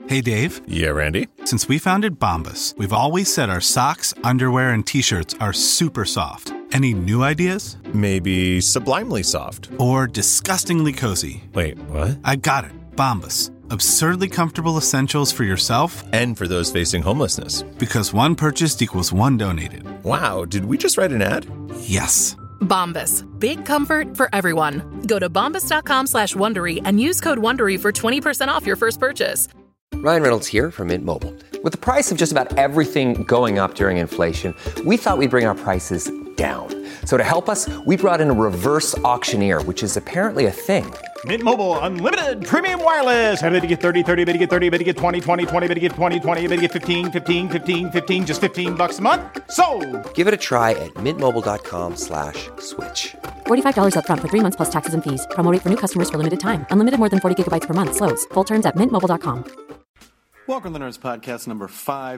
Hey, Dave. Yeah, Randy? Since we founded Bombas, we've always said our socks, underwear, and T-shirts are super soft. Any new ideas? Maybe sublimely soft. Or disgustingly cozy. Wait, what? I got it. Bombas. Absurdly comfortable essentials for yourself and for those facing homelessness. Because one purchased equals one donated. Wow, did we just write an ad? Yes. Bombas. Big comfort for everyone. Go to bombas.com/Wondery and use code WONDERY for 20% off your first purchase. Ryan Reynolds here from Mint Mobile. With the price of just about everything going up during inflation, we thought we'd bring our prices down. So to help us, we brought in a reverse auctioneer, which is apparently a thing. Mint Mobile Unlimited Premium Wireless. How to get 30, 30, bit to get 30, bit to get 20, 20, 20, bit to get 20, 20, bit to get 15, 15, 15, 15, just $15 a month? Sold! Give it a try at mintmobile.com/switch. $45 up front for 3 months plus taxes and fees. Promo rate for new customers for limited time. Unlimited more than 40 gigabytes per month. Slows full terms at mintmobile.com. Welcome to the Nerds Podcast number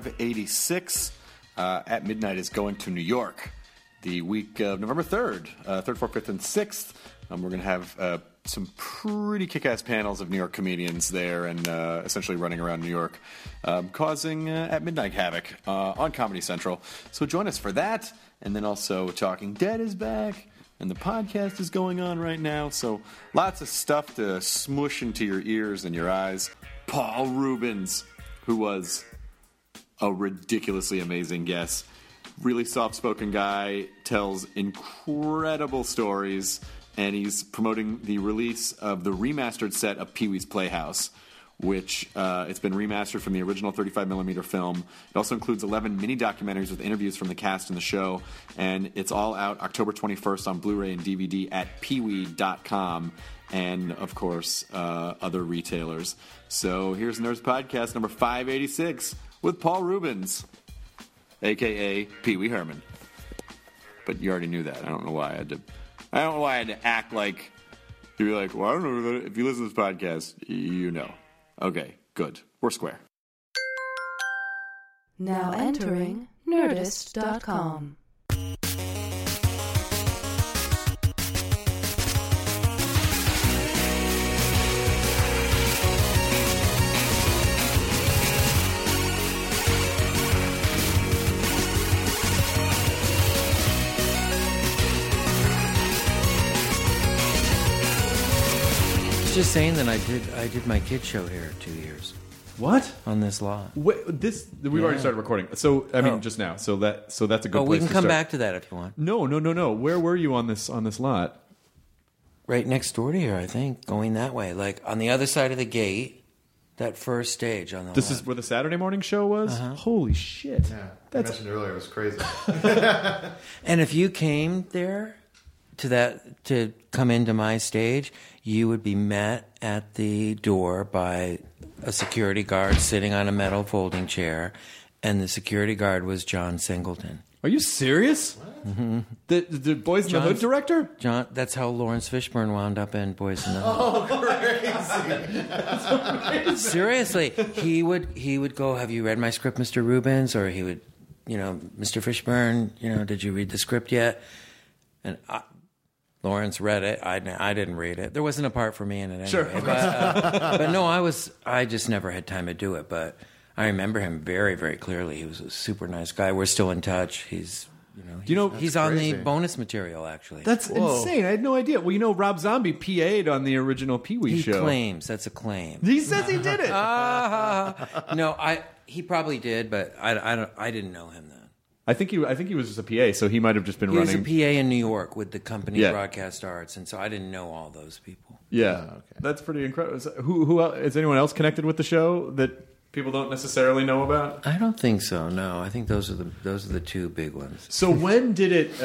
586. At Midnight is going to New York the week of November 3rd, 3rd, 4th, 5th, and 6th. We're going to have some pretty kick-ass panels of New York comedians there and essentially running around New York, causing At Midnight havoc on Comedy Central. So join us for that. And then also Talking Dead is back. And the podcast is going on right now. So lots of stuff to smush into your ears and your eyes. Paul Reubens, who was a ridiculously amazing guest. Really soft-spoken guy, tells incredible stories, and he's promoting the release of the remastered set of Pee-wee's Playhouse, which it's been remastered from the original 35mm film. It also includes 11 mini-documentaries with interviews from the cast and the show, and it's all out October 21st on Blu-ray and DVD at peewee.com, and, of course, other retailers. So here's Nerds Podcast number 586 with Paul Reubens, a.k.a. Pee-wee Herman. But you already knew that. I don't know why I had to act like, to be like, well, I don't know. If you listen to this podcast, you know. Okay, good. We're square. Now entering Nerdist.com. Just saying that I did my kid show here 2 years. What? On this lot. Wait, we've already started recording. So I mean, just now. So that's a good place to start. We can come back to that if you want. No. Where were you on this lot? Right next door to here, I think. Going that way, like on the other side of the gate. That first stage on the This left. is where the Saturday morning show was? Uh-huh. Holy shit. Yeah, I mentioned earlier, it was crazy. And if you came there to come into my stage, you would be met at the door by a security guard sitting on a metal folding chair, and the security guard was John Singleton. Are you serious? Mm-hmm. The Boys in the Hood director? John. That's how Lawrence Fishburne wound up in Boys in the Hood. Oh, crazy! That's amazing. Seriously, he would go, "Have you read my script, Mr. Reubens?" Or he would, Mr. Fishburne, did you read the script yet? And Lawrence read it. I didn't read it. There wasn't a part for me in it anyway. Sure. But no, I just never had time to do it. But I remember him very, very clearly. He was a super nice guy. We're still in touch. He's on the bonus material, actually. That's insane. I had no idea. Well, Rob Zombie PA'd on the original Pee-wee show. He claims. That's a claim. He says he did it. No, he probably did, but I didn't know him then. I think he was just a PA, so he might have just been running. He was a PA in New York with the company Broadcast Arts, and so I didn't know all those people. Yeah, okay. That's pretty incredible. So who else, is anyone else connected with the show that people don't necessarily know about? I don't think so. No, I think those are the two big ones. So when did it?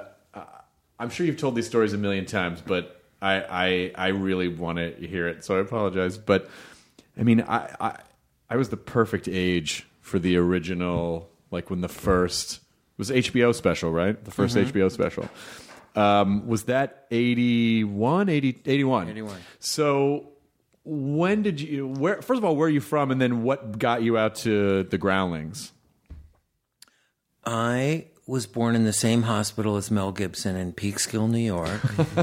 I'm sure you've told these stories a million times, but I really want to hear it, so I apologize. But I mean, I was the perfect age for the original. Like when the first it was HBO special, right? The first HBO special. Was that 81? 81. So when did you first of all, where are you from, and then what got you out to the Groundlings? I was born in the same hospital as Mel Gibson in Peekskill, New York.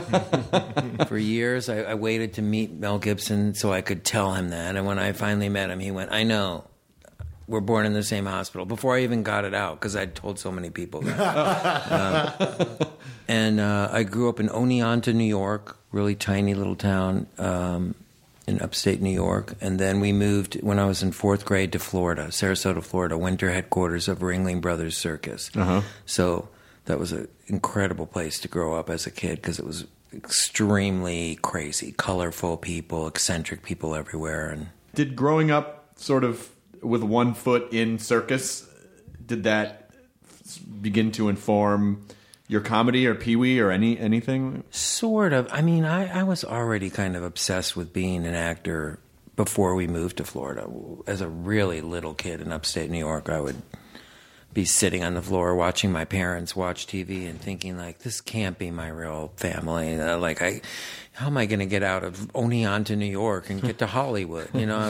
For years, I waited to meet Mel Gibson so I could tell him that. And when I finally met him, he went, I know. We're born in the same hospital. Before I even got it out, because I'd told so many people that. And I grew up in Oneonta, New York, really tiny little town in upstate New York. And then we moved, when I was in 4th grade, to Florida, Sarasota, Florida, winter headquarters of Ringling Brothers Circus. So that was an incredible place to grow up as a kid, because it was extremely crazy, colorful people, eccentric people everywhere. And did growing up sort of with one foot in circus, did that begin to inform your comedy or Pee-wee or anything? Sort of. I mean, I was already kind of obsessed with being an actor before we moved to Florida. As a really little kid in upstate New York, I would be sitting on the floor watching my parents watch TV and thinking, like, this can't be my real family. How am I going to get out of Oneonta, New York and get to Hollywood? You know,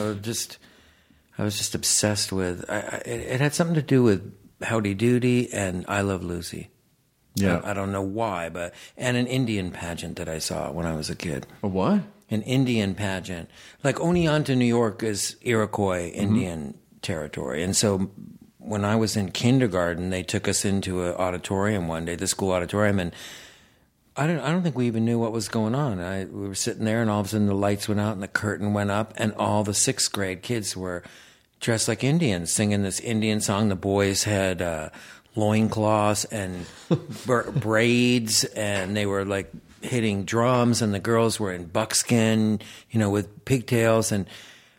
I was just obsessed with. It had something to do with Howdy Doody and I Love Lucy. Yeah, I don't know why, and an Indian pageant that I saw when I was a kid. A what? An Indian pageant. Like Oneonta, New York is Iroquois Indian territory, and so when I was in kindergarten, they took us into an auditorium one day, the school auditorium, and I don't think we even knew what was going on. We were sitting there, and all of a sudden the lights went out and the curtain went up, and all the 6th grade kids were dressed like Indians, singing this Indian song. The boys had loincloths and braids, and they were like hitting drums, and the girls were in buckskin, with pigtails. And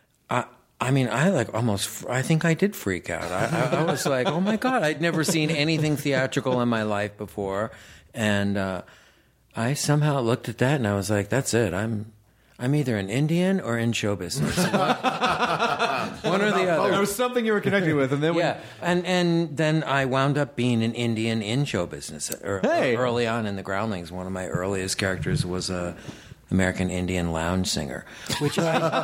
I mean, I think I did freak out. I was like, oh my God, I'd never seen anything theatrical in my life before. And I somehow looked at that and I was like, that's it. I'm either an Indian or in show business. One or the other. There was something you were connected with, and then and then I wound up being an Indian in show business. Early on in the Groundlings, one of my earliest characters was a American Indian lounge singer, which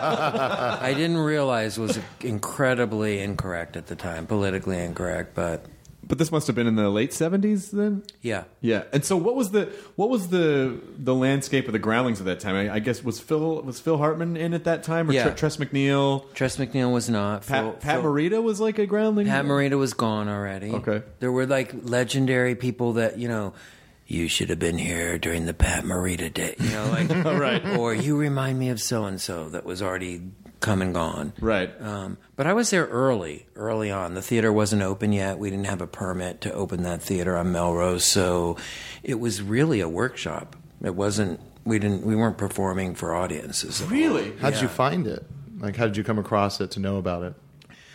I didn't realize was incredibly incorrect at the time, politically incorrect, but this must have been in the late 70s then? Yeah. Yeah. And so what was the landscape of the Groundlings at that time? I guess was Phil Hartman in at that time, or Tress MacNeille? Tress MacNeille was not. Pat Morita was like a Groundling? Pat Morita was gone already. Okay. There were like legendary people that, you should have been here during the Pat Morita day, right. Or you remind me of so-and-so that was already come and gone. Right. But I was there early on. The theater wasn't open yet. We didn't have a permit to open that theater on Melrose, so it was really a workshop. It wasn't. We weren't performing for audiences. Really? How did you find it? Like, how did you come across it to know about it?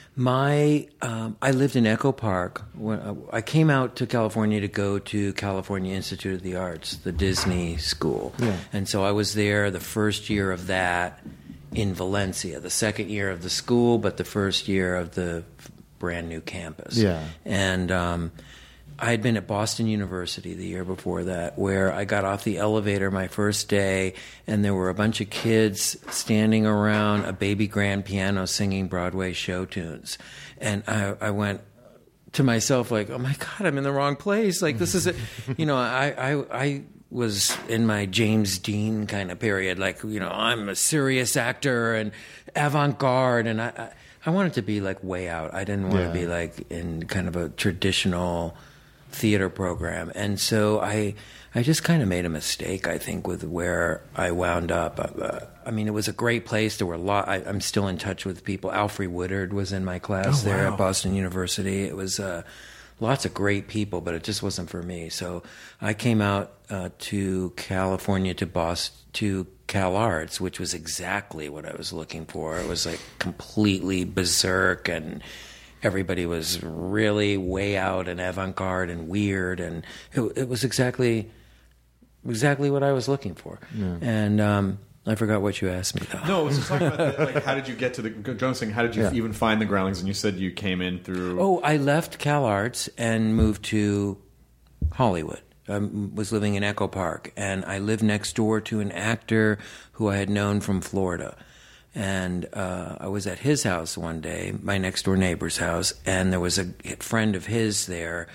I lived in Echo Park. When I came out to California to go to California Institute of the Arts, the Disney school. Yeah. And so I was there the first year of that in Valencia, the second year of the school, but the first year of the brand new campus. Yeah. And I had been at Boston University the year before that, where I got off the elevator my first day, and there were a bunch of kids standing around a baby grand piano singing Broadway show tunes. And I went to myself like, oh my God, I'm in the wrong place. Like, this is it. I was in my James Dean kind of period. Like, I'm a serious actor and avant-garde, and I wanted to be like way out. I didn't want to be like in kind of a traditional theater program. And so I just kind of made a mistake, I think, with where I wound up. I mean, it was a great place. There were I'm still in touch with people. Alfre Woodard was in my class there at Boston University. It was lots of great people, but it just wasn't for me. So I came out to California, to Cal Arts, which was exactly what I was looking for. It was like completely berserk, and everybody was really way out and avant-garde and weird, and it was exactly what I was looking for. Yeah. And I forgot what you asked me, though. No, I was just talking about how did you get to the Jonas thing? How did you even find the Groundlings? And you said you came in through. Oh, I left Cal Arts and moved to Hollywood. I was living in Echo Park, and I lived next door to an actor who I had known from Florida. And I was at his house one day, my next door neighbor's house, and there was a friend of his there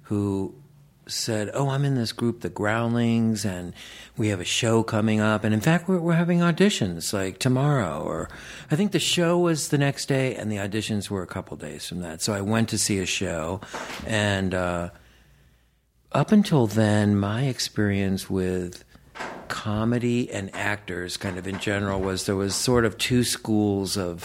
who said, "Oh, I'm in this group, the Groundlings, and we have a show coming up. And in fact, we're having auditions like tomorrow." Or I think the show was the next day, and the auditions were a couple days from that. So I went to see a show, and up until then, my experience with comedy and actors, kind of in general, was there was sort of two schools of.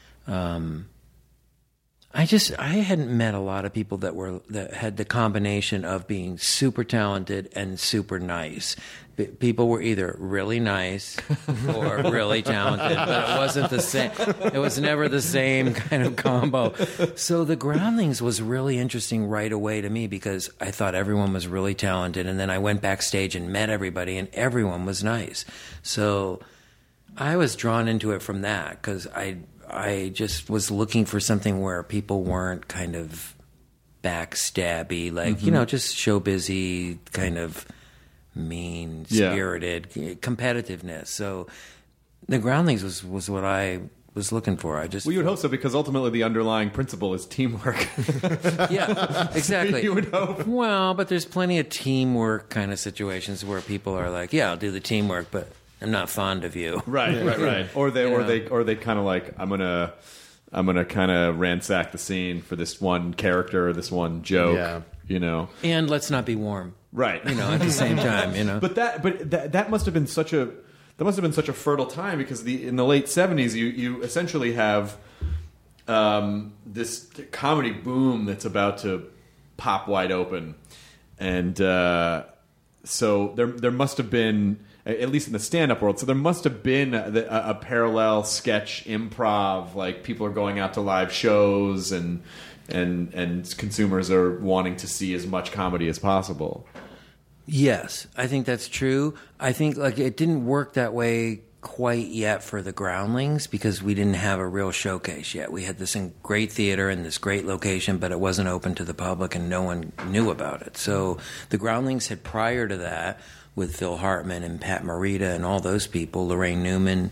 I hadn't met a lot of people that had the combination of being super talented and super nice. People were either really nice or really talented, but it wasn't the same. It was never the same kind of combo. So the Groundlings was really interesting right away to me because I thought everyone was really talented, and then I went backstage and met everybody, and everyone was nice. So I was drawn into it from that because I just was looking for something where people weren't kind of backstabby, like, just show-busy, kind of mean-spirited competitiveness. So the Groundlings was what I was looking for. Well, you would hope so, because ultimately the underlying principle is teamwork. Yeah, exactly. You would hope. Well, but there's plenty of teamwork kind of situations where people are like, yeah, I'll do the teamwork, but I'm not fond of you. Right. Or they kind of like, I'm gonna kind of ransack the scene for this one character or this one joke. Yeah. And let's not be warm. Right. At the same time. But that must have been such a fertile time, because in the late 70s you essentially have this comedy boom that's about to pop wide open, and so there must have been, at least in the stand-up world, so there must have been a parallel sketch improv, like people are going out to live shows and consumers are wanting to see as much comedy as possible. Yes, I think that's true. I think it didn't work that way quite yet for the Groundlings because we didn't have a real showcase yet. We had this great theater and this great location, but it wasn't open to the public and no one knew about it. So the Groundlings had, prior to that, with Phil Hartman and Pat Morita and all those people, Lorraine Newman,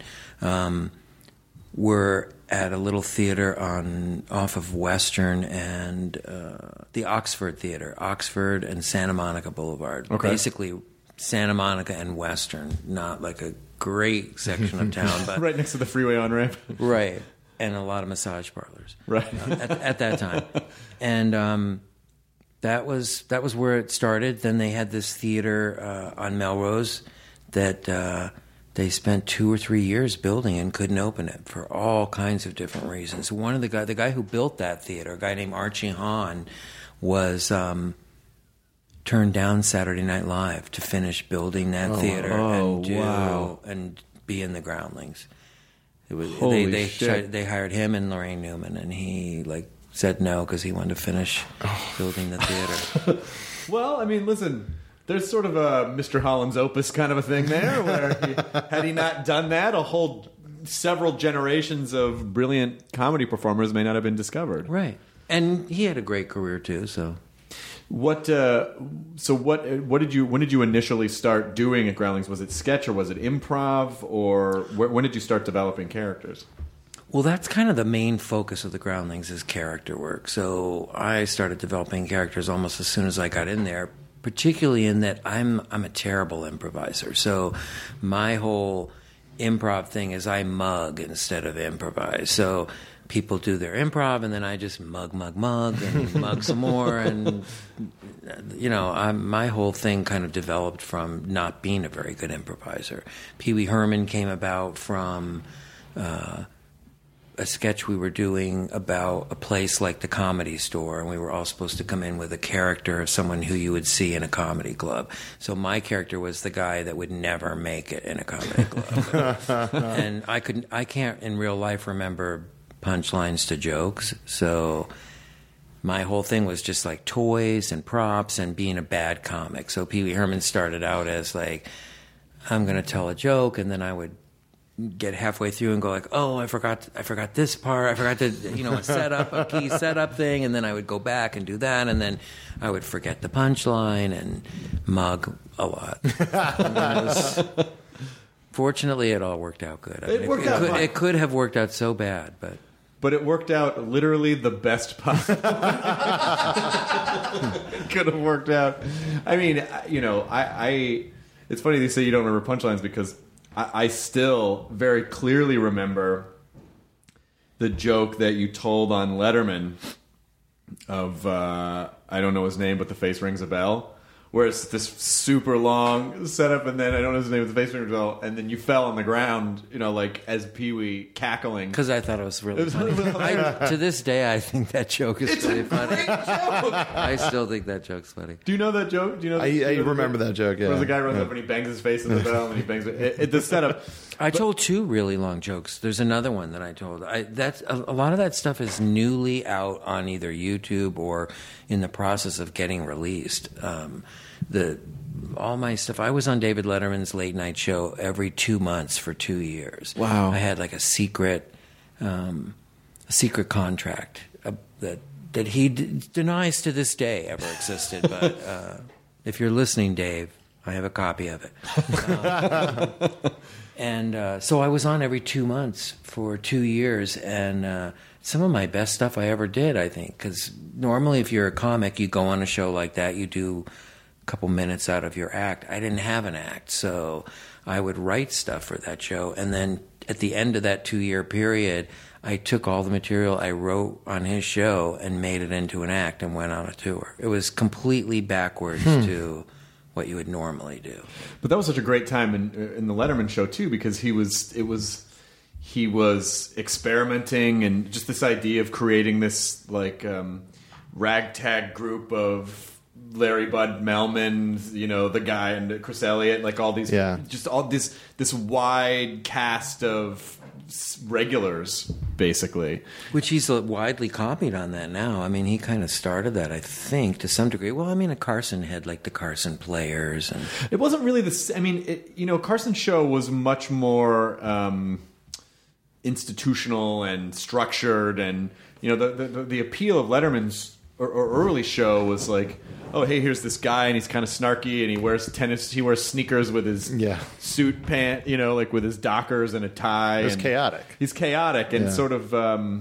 were at a little theater off of Western and the Oxford Theater, Oxford and Santa Monica Boulevard. Okay. Basically Santa Monica and Western, not like a great section of town, but right next to the freeway on-ramp. Right, and a lot of massage parlors. Right. At that time. And that was where it started. Then they had this theater on Melrose that they spent 2 or 3 years building and couldn't open it for all kinds of different reasons. One of the guy who built that theater, a guy named Archie Hahn, was turned down Saturday Night Live to finish building that theater and be in the Groundlings. It was they hired him and Lorraine Newman, and he said no because he wanted to finish building the theater. Well, I mean, listen, there's sort of a Mr. Holland's Opus kind of a thing there, where had he not done that, a whole several generations of brilliant comedy performers may not have been discovered. Right, and he had a great career too. So, when did you initially start doing at Groundlings? Was it sketch or was it improv, or when did you start developing characters? Well, that's kind of the main focus of the Groundlings is character work. So I started developing characters almost as soon as I got in there, particularly in that I'm a terrible improviser. So my whole improv thing is I mug instead of improvise. So people do their improv, and then I just mug, and mug some more. And, my whole thing kind of developed from not being a very good improviser. Pee Wee Herman came about from a sketch we were doing about a place like the Comedy Store, and we were all supposed to come in with a character of someone who you would see in a comedy club. So my character was the guy that would never make it in a comedy club. And I can't in real life remember punchlines to jokes, so my whole thing was just like toys and props and being a bad comic. So Pee Wee Herman started out as I'm going to tell a joke, and then I would get halfway through and go I forgot this part. I forgot to, a key setup thing. And then I would go back and do that. And then I would forget the punchline and mug a lot. Fortunately, it all worked out good. It worked out fine. It could have worked out so bad, but but it worked out literally the best possible. It could have worked out. I mean, you know, I it's funny they say you don't remember punchlines because I still very clearly remember the joke that you told on Letterman of I don't know his name, but the face rings a bell. Where it's this super long setup, and then I don't know his name, but the face rings a bell, and then you fell on the ground, you know, like as Pee-wee cackling. Because I thought it was really funny. To this day, I think that joke is really funny. Great joke. I still think that joke's funny. Do you know that joke? Do you know? I remember that joke. Yeah, where the guy runs up and he bangs his face in the bell, and he bangs it. The setup. I told 2 really long jokes. There's another one that I told. That's a lot of that stuff is newly out on either YouTube or in the process of getting released. All my stuff. I was on David Letterman's late night show every 2 months for 2 years. Wow! I had like a secret contract that he denies to this day ever existed. But if you're listening, Dave, I have a copy of it. And so I was on every 2 months for 2 years, and some of my best stuff I ever did, I think, because normally if you're a comic, you go on a show like that, you do a couple minutes out of your act. I didn't have an act, so I would write stuff for that show, and then at the end of that 2-year period, I took all the material I wrote on his show and made it into an act and went on a tour. It was completely backwards to what you would normally do. But that was such a great time in the Letterman show too, because he was experimenting, and just this idea of creating this like ragtag group of Larry Bud Melman, you know, the guy, and Chris Elliott, like all these, just all this wide cast of regulars, basically. Which he's widely copied on that now. I mean, he kind of started that, I think, to some degree. Well, I mean, Carson had like the Carson Players, and it wasn't really the. I mean, Carson's show was much more institutional and structured, and you know, the appeal of Letterman's or early show was like, oh, hey, here's this guy, and he's kind of snarky, and he wears sneakers with his suit pant, you know, like with his Dockers and a tie. It was chaotic. He's chaotic and sort of, it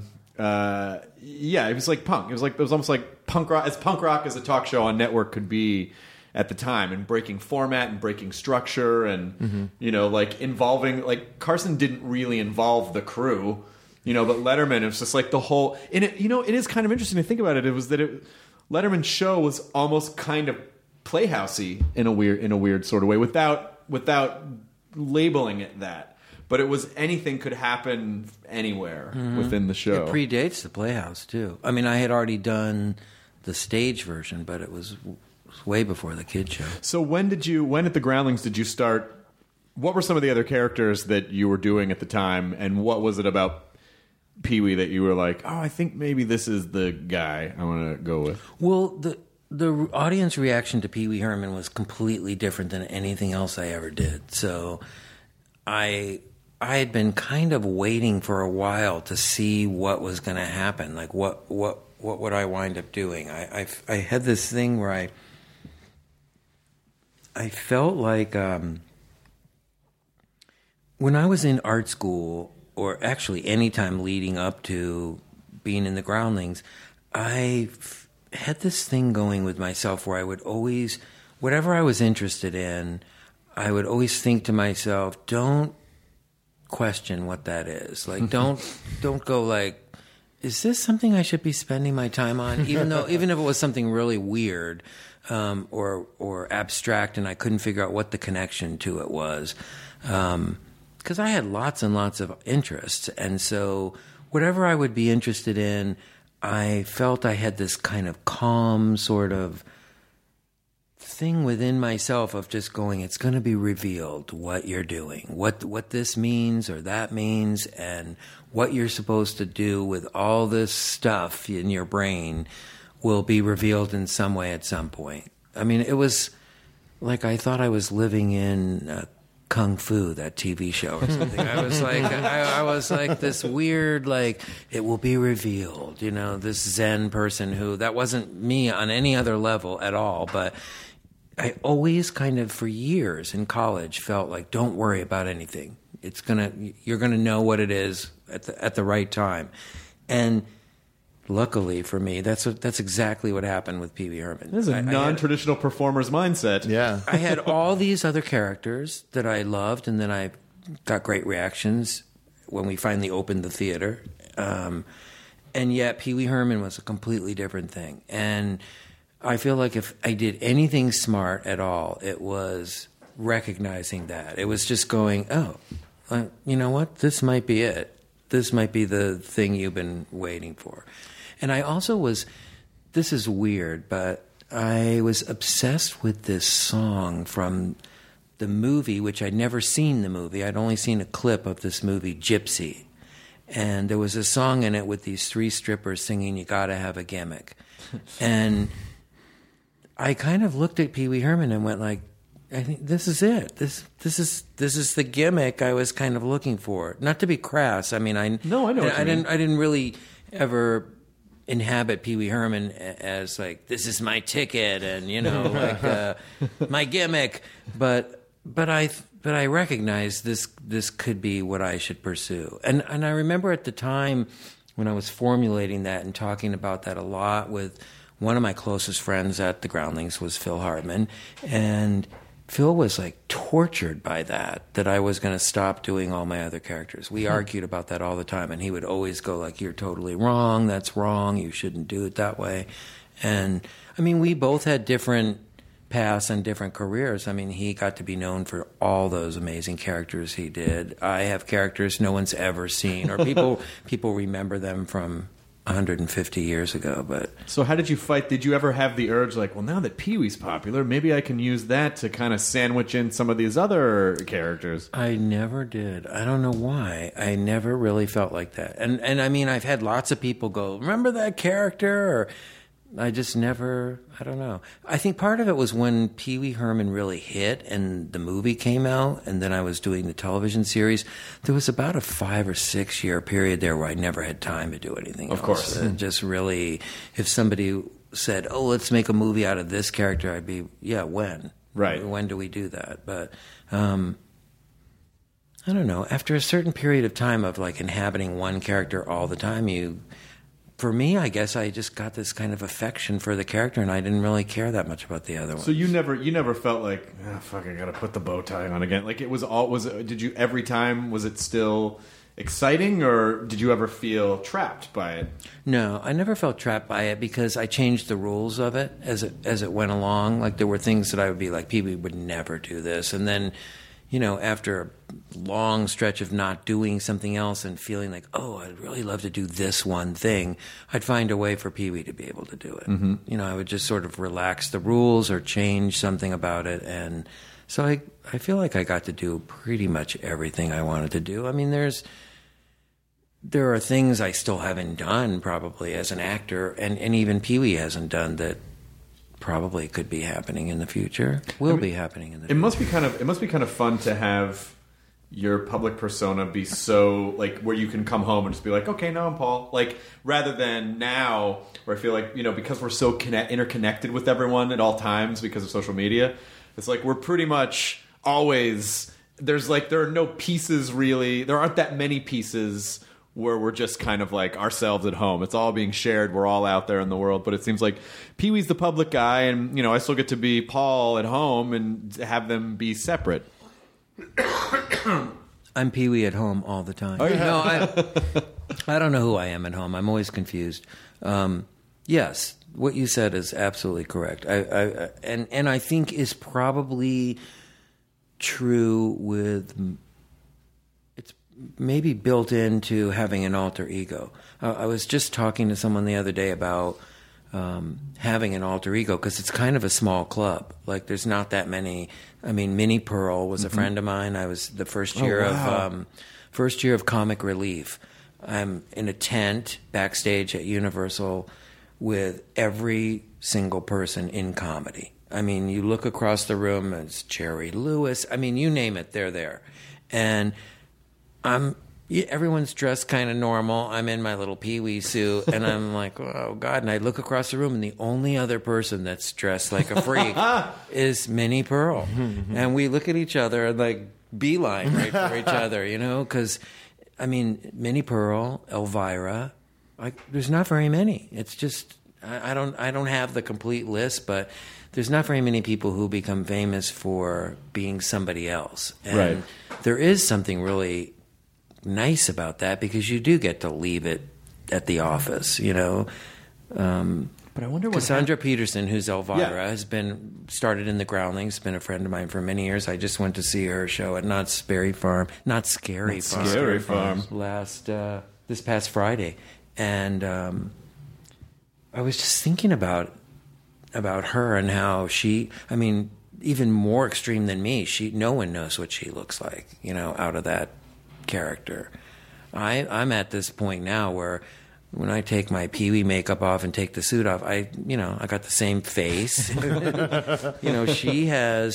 was like punk. It was almost like punk rock as a talk show on network could be at the time, and breaking format and breaking structure, and you know, like involving, like Carson didn't really involve the crew. You know, but Letterman, it was just like the whole... And it, you know, it is kind of interesting to think about it. It was that Letterman's show was almost kind of playhousey in a weird sort of way, without labeling it that. But it was anything could happen anywhere within the show. It predates the Playhouse, too. I mean, I had already done the stage version, but it was way before the kid show. So when at the Groundlings did you start... What were some of the other characters that you were doing at the time, and what was it about Pee-wee that you were like, oh, I think maybe this is the guy I want to go with? Well, the audience reaction to Pee-wee Herman was completely different than anything else I ever did. So I had been kind of waiting for a while to see what was going to happen. Like what would I wind up doing? I had this thing where I felt like when I was in art school, or actually any time leading up to being in the Groundlings, I had this thing going with myself where I would always, whatever I was interested in, I would always think to myself, don't question what that is. Like, don't go like, is this something I should be spending my time on? Even if it was something really weird or abstract, and I couldn't figure out what the connection to it was. Because I had lots and lots of interests. And so whatever I would be interested in, I felt I had this kind of calm sort of thing within myself of just going, it's going to be revealed what you're doing, what this means or that means, and what you're supposed to do with all this stuff in your brain will be revealed in some way at some point. I mean, it was like I thought I was living in... Kung Fu, that TV show or something. I was like this weird, like, it will be revealed, you know, this Zen person who, that wasn't me on any other level at all, but I always kind of, for years in college, felt like, don't worry about anything. You're gonna know what it is at the right time. And luckily for me, that's exactly what happened with Pee Wee Herman. This is a non-traditional performer's mindset. Yeah. I had all these other characters that I loved, and then I got great reactions when we finally opened the theater. And yet Pee Wee Herman was a completely different thing. And I feel like if I did anything smart at all, it was recognizing that. It was just going, you know what? This might be it. This might be the thing you've been waiting for. And I also was, this is weird, but I was obsessed with this song from the movie, which I'd never seen the movie. I'd only seen a clip of this movie, Gypsy. And there was a song in it with these 3 strippers singing, "You Gotta Have a Gimmick." And I kind of looked at Pee Wee Herman and went like, I think this is it. This is the gimmick I was kind of looking for. Not to be crass. I mean, I know what you mean. I didn't really ever inhabit Pee Wee Herman as like, this is my ticket and, you know, like my gimmick. But I recognized this could be what I should pursue. And I remember at the time when I was formulating that and talking about that a lot with one of my closest friends at the Groundlings was Phil Hartman. And Phil was like tortured by that I was going to stop doing all my other characters. We argued about that all the time, and he would always go like, "You're totally wrong. That's wrong. You shouldn't do it that way." And I mean, we both had different paths and different careers. I mean, he got to be known for all those amazing characters he did. I have characters no one's ever seen, or people remember them from 150 years ago. But so how did you fight? Did you ever have the urge like, well, now that Pee Wee's popular, maybe I can use that to kind of sandwich in some of these other characters? I never did. I don't know why. I never really felt like that. And I mean, I've had lots of people go, "Remember that character?" Or I just never, I don't know. I think part of it was when Pee Wee Herman really hit and the movie came out, and then I was doing the television series. There was about a 5 or 6 year period there where I never had time to do anything else. Of course. Just really, if somebody said, "Oh, let's make a movie out of this character," I'd be, yeah, when? Right. When do we do that? But I don't know. After a certain period of time of like inhabiting one character all the time, for me, I guess I just got this kind of affection for the character, and I didn't really care that much about the other one. So you never felt like, fuck, I gotta put the bow tie on again. Like did you every time, was it still exciting, or did you ever feel trapped by it? No, I never felt trapped by it because I changed the rules of it as it went along. Like there were things that I would be like, Pee Wee would never do this, and then, you know, after a long stretch of not doing something else and feeling like, oh, I'd really love to do this one thing, I'd find a way for Pee Wee to be able to do it. Mm-hmm. You know, I would just sort of relax the rules or change something about it. And so I feel like I got to do pretty much everything I wanted to do. I mean, there are things I still haven't done probably as an actor, and even Pee Wee hasn't done that probably could be happening in the future. Be happening in the future. It must be kind of fun to have your public persona be so like where you can come home and just be like, okay, now I'm Paul. Like rather than now where I feel like, you know, because we're so interconnected with everyone at all times because of social media, it's like we're pretty much always there are no pieces really. There aren't that many pieces where we're just kind of like ourselves at home. It's all being shared. We're all out there in the world. But it seems like Pee Wee's the public guy, and, you know, I still get to be Paul at home and have them be separate. I'm Pee Wee at home all the time. Oh, yeah. No, I don't know who I am at home. I'm always confused. Yes, what you said is absolutely correct. And I think is probably true with... maybe built into having an alter ego. I was just talking to someone the other day about having an alter ego because it's kind of a small club. Like there's not that many. I mean, Minnie Pearl was a friend of mine. I was the first year of Comic Relief. I'm in a tent backstage at Universal with every single person in comedy. I mean, you look across the room, it's Jerry Lewis. I mean, you name it, they're there. And everyone's dressed kind of normal. I'm in my little Pee Wee suit, and I'm like, oh, God. And I look across the room, and the only other person that's dressed like a freak is Minnie Pearl. And we look at each other and, like, beeline right for each other, you know? Because, I mean, Minnie Pearl, Elvira, there's not very many. It's just I don't have the complete list, but there's not very many people who become famous for being somebody else. And Right. there is something really nice about that because you do get to leave it at the office, you know. But I wonder what Cassandra Peterson, who's Elvira, Yeah. has been started in the Groundlings, been a friend of mine for many years. I just went to see her show at Not Scary Farm last this past Friday, and I was just thinking about her and how she, I mean, even more extreme than me. No one knows what she looks like, you know, out of that character. I'm at this point now where when I take my Pee-wee makeup off and take the suit off, I got the same face. You know, she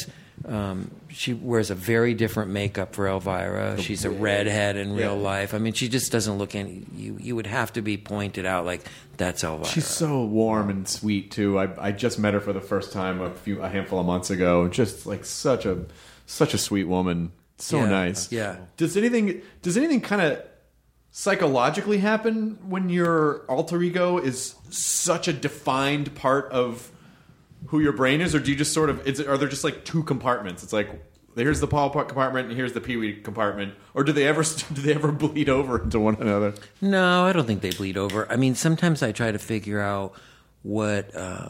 wears a very different makeup for Elvira. She's a redhead in real life. I mean, she just doesn't look any. You would have to be pointed out like that's Elvira. She's so warm and sweet too. I just met her for the first time a handful of months ago. Just like such a sweet woman. So nice. Yeah. Does anything kind of psychologically happen when your alter ego is such a defined part of who your brain is, or do you just sort of are there just like two compartments? It's like here's the Paul compartment and here's the Pee-wee compartment, or do they ever bleed over into one another? No, I don't think they bleed over. I mean, sometimes I try to figure out what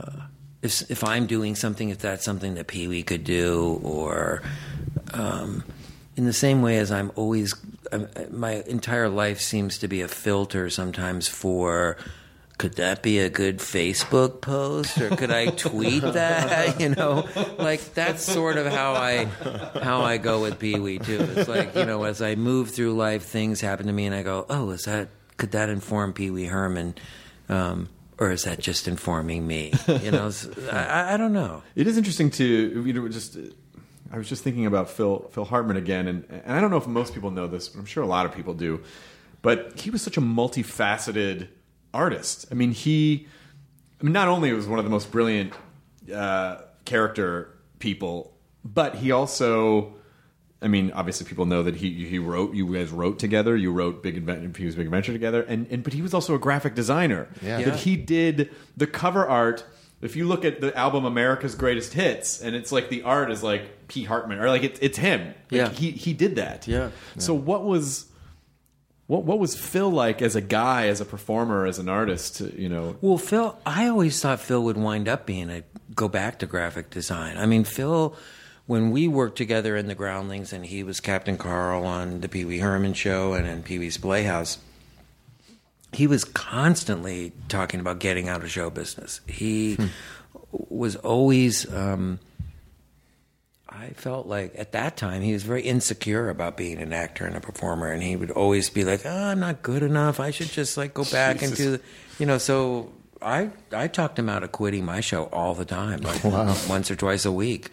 if I'm doing something, if that's something that Pee-wee could do, or in the same way as I'm always, my entire life seems to be a filter sometimes for, could that be a good Facebook post, or could I tweet that? You know, like that's sort of how I go with Pee-wee too. It's like, you know, as I move through life, things happen to me, and I go, oh, could that inform Pee-wee Herman, or is that just informing me? You know, I don't know. It is interesting to I was just thinking about Phil Hartman again, and I don't know if most people know this, but I'm sure a lot of people do. But he was such a multifaceted artist. I mean, not only was one of the most brilliant character people, but he also, I mean, obviously people know that he wrote. You guys wrote together. You wrote Big Adventure together, but he was also a graphic designer. Yeah. That he did the cover art. If you look at the album America's Greatest Hits, and it's like the art is like P. Hartman, or like it's him. Like he did that. Yeah. So what was Phil like as a guy, as a performer, as an artist? You know. Well, Phil, I always thought Phil would wind up go back to graphic design. I mean, Phil, when we worked together in the Groundlings, and he was Captain Carl on the Pee-wee Herman show and in Pee-wee's Playhouse, he was constantly talking about getting out of show business. He was always, I felt like at that time he was very insecure about being an actor and a performer, and he would always be like, I'm not good enough. I should just like go back and do, so I talked him out of quitting my show all the time, like once or twice a week.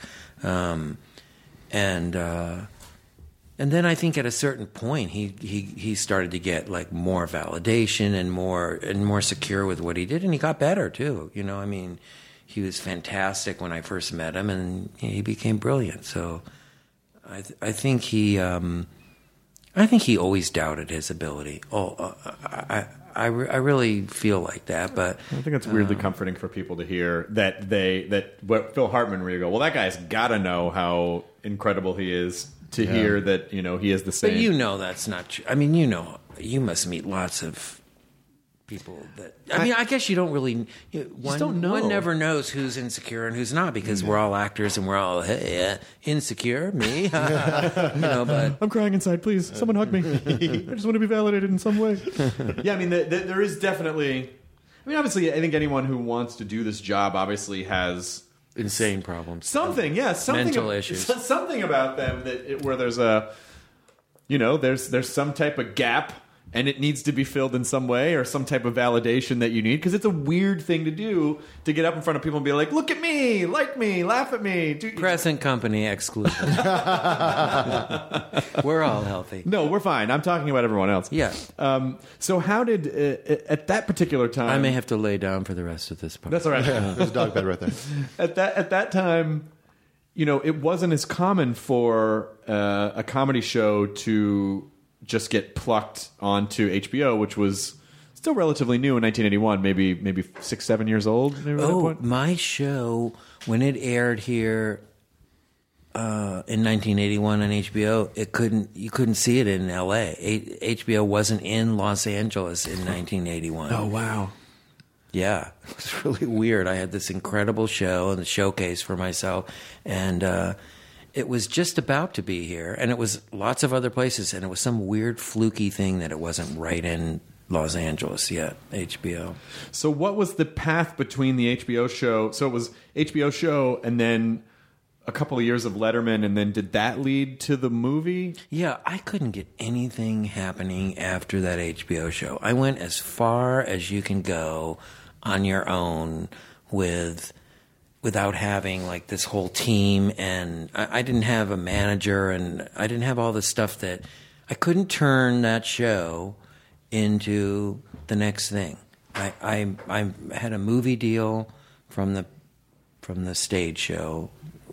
And then I think at a certain point he started to get like more validation and more secure with what he did, and he got better too. You know, I mean, he was fantastic when I first met him, and he became brilliant. So I think he always doubted his ability. I really feel like that, but I think it's weirdly comforting for people to hear that what Phil Hartman, where you go, well, that guy's got to know how incredible he is. To hear that, he is the same. But that's not true. I mean, you must meet lots of people that... I guess you don't really... don't know. One never knows who's insecure and who's not, because we're all actors and we're all, hey, insecure, me? But... I'm crying inside, please. Someone hug me. I just want to be validated in some way. Yeah, I mean, there is definitely... I mean, obviously, I think anyone who wants to do this job obviously has... insane problems. Something mental issues. Something about them where there's there's some type of gap, and it needs to be filled in some way, or some type of validation that you need, because it's a weird thing to do, to get up in front of people and be like, look at me, like me, laugh at me. Present company exclusive. We're all healthy. No, we're fine. I'm talking about everyone else. Yeah. So how did at that particular time? I may have to lay down for the rest of this part. That's all right. There's a dog bed right there. At that time, it wasn't as common for a comedy show to just get plucked onto HBO, which was still relatively new in 1981, maybe 6-7 years old. Maybe at that point. My show, when it aired here in 1981 on HBO, you couldn't see it in LA. HBO wasn't in Los Angeles in 1981. Oh, wow. Yeah, it was really weird. I had this incredible show and the showcase for myself, and it was just about to be here, and it was lots of other places, and it was some weird fluky thing that it wasn't right in Los Angeles yet, HBO. So what was the path between the HBO show? So it was HBO show and then a couple of years of Letterman, and then did that lead to the movie? Yeah, I couldn't get anything happening after that HBO show. I went as far as you can go on your own without having like this whole team, and I didn't have a manager, and I didn't have all the stuff that I couldn't turn that show into the next thing. I had a movie deal from the stage show.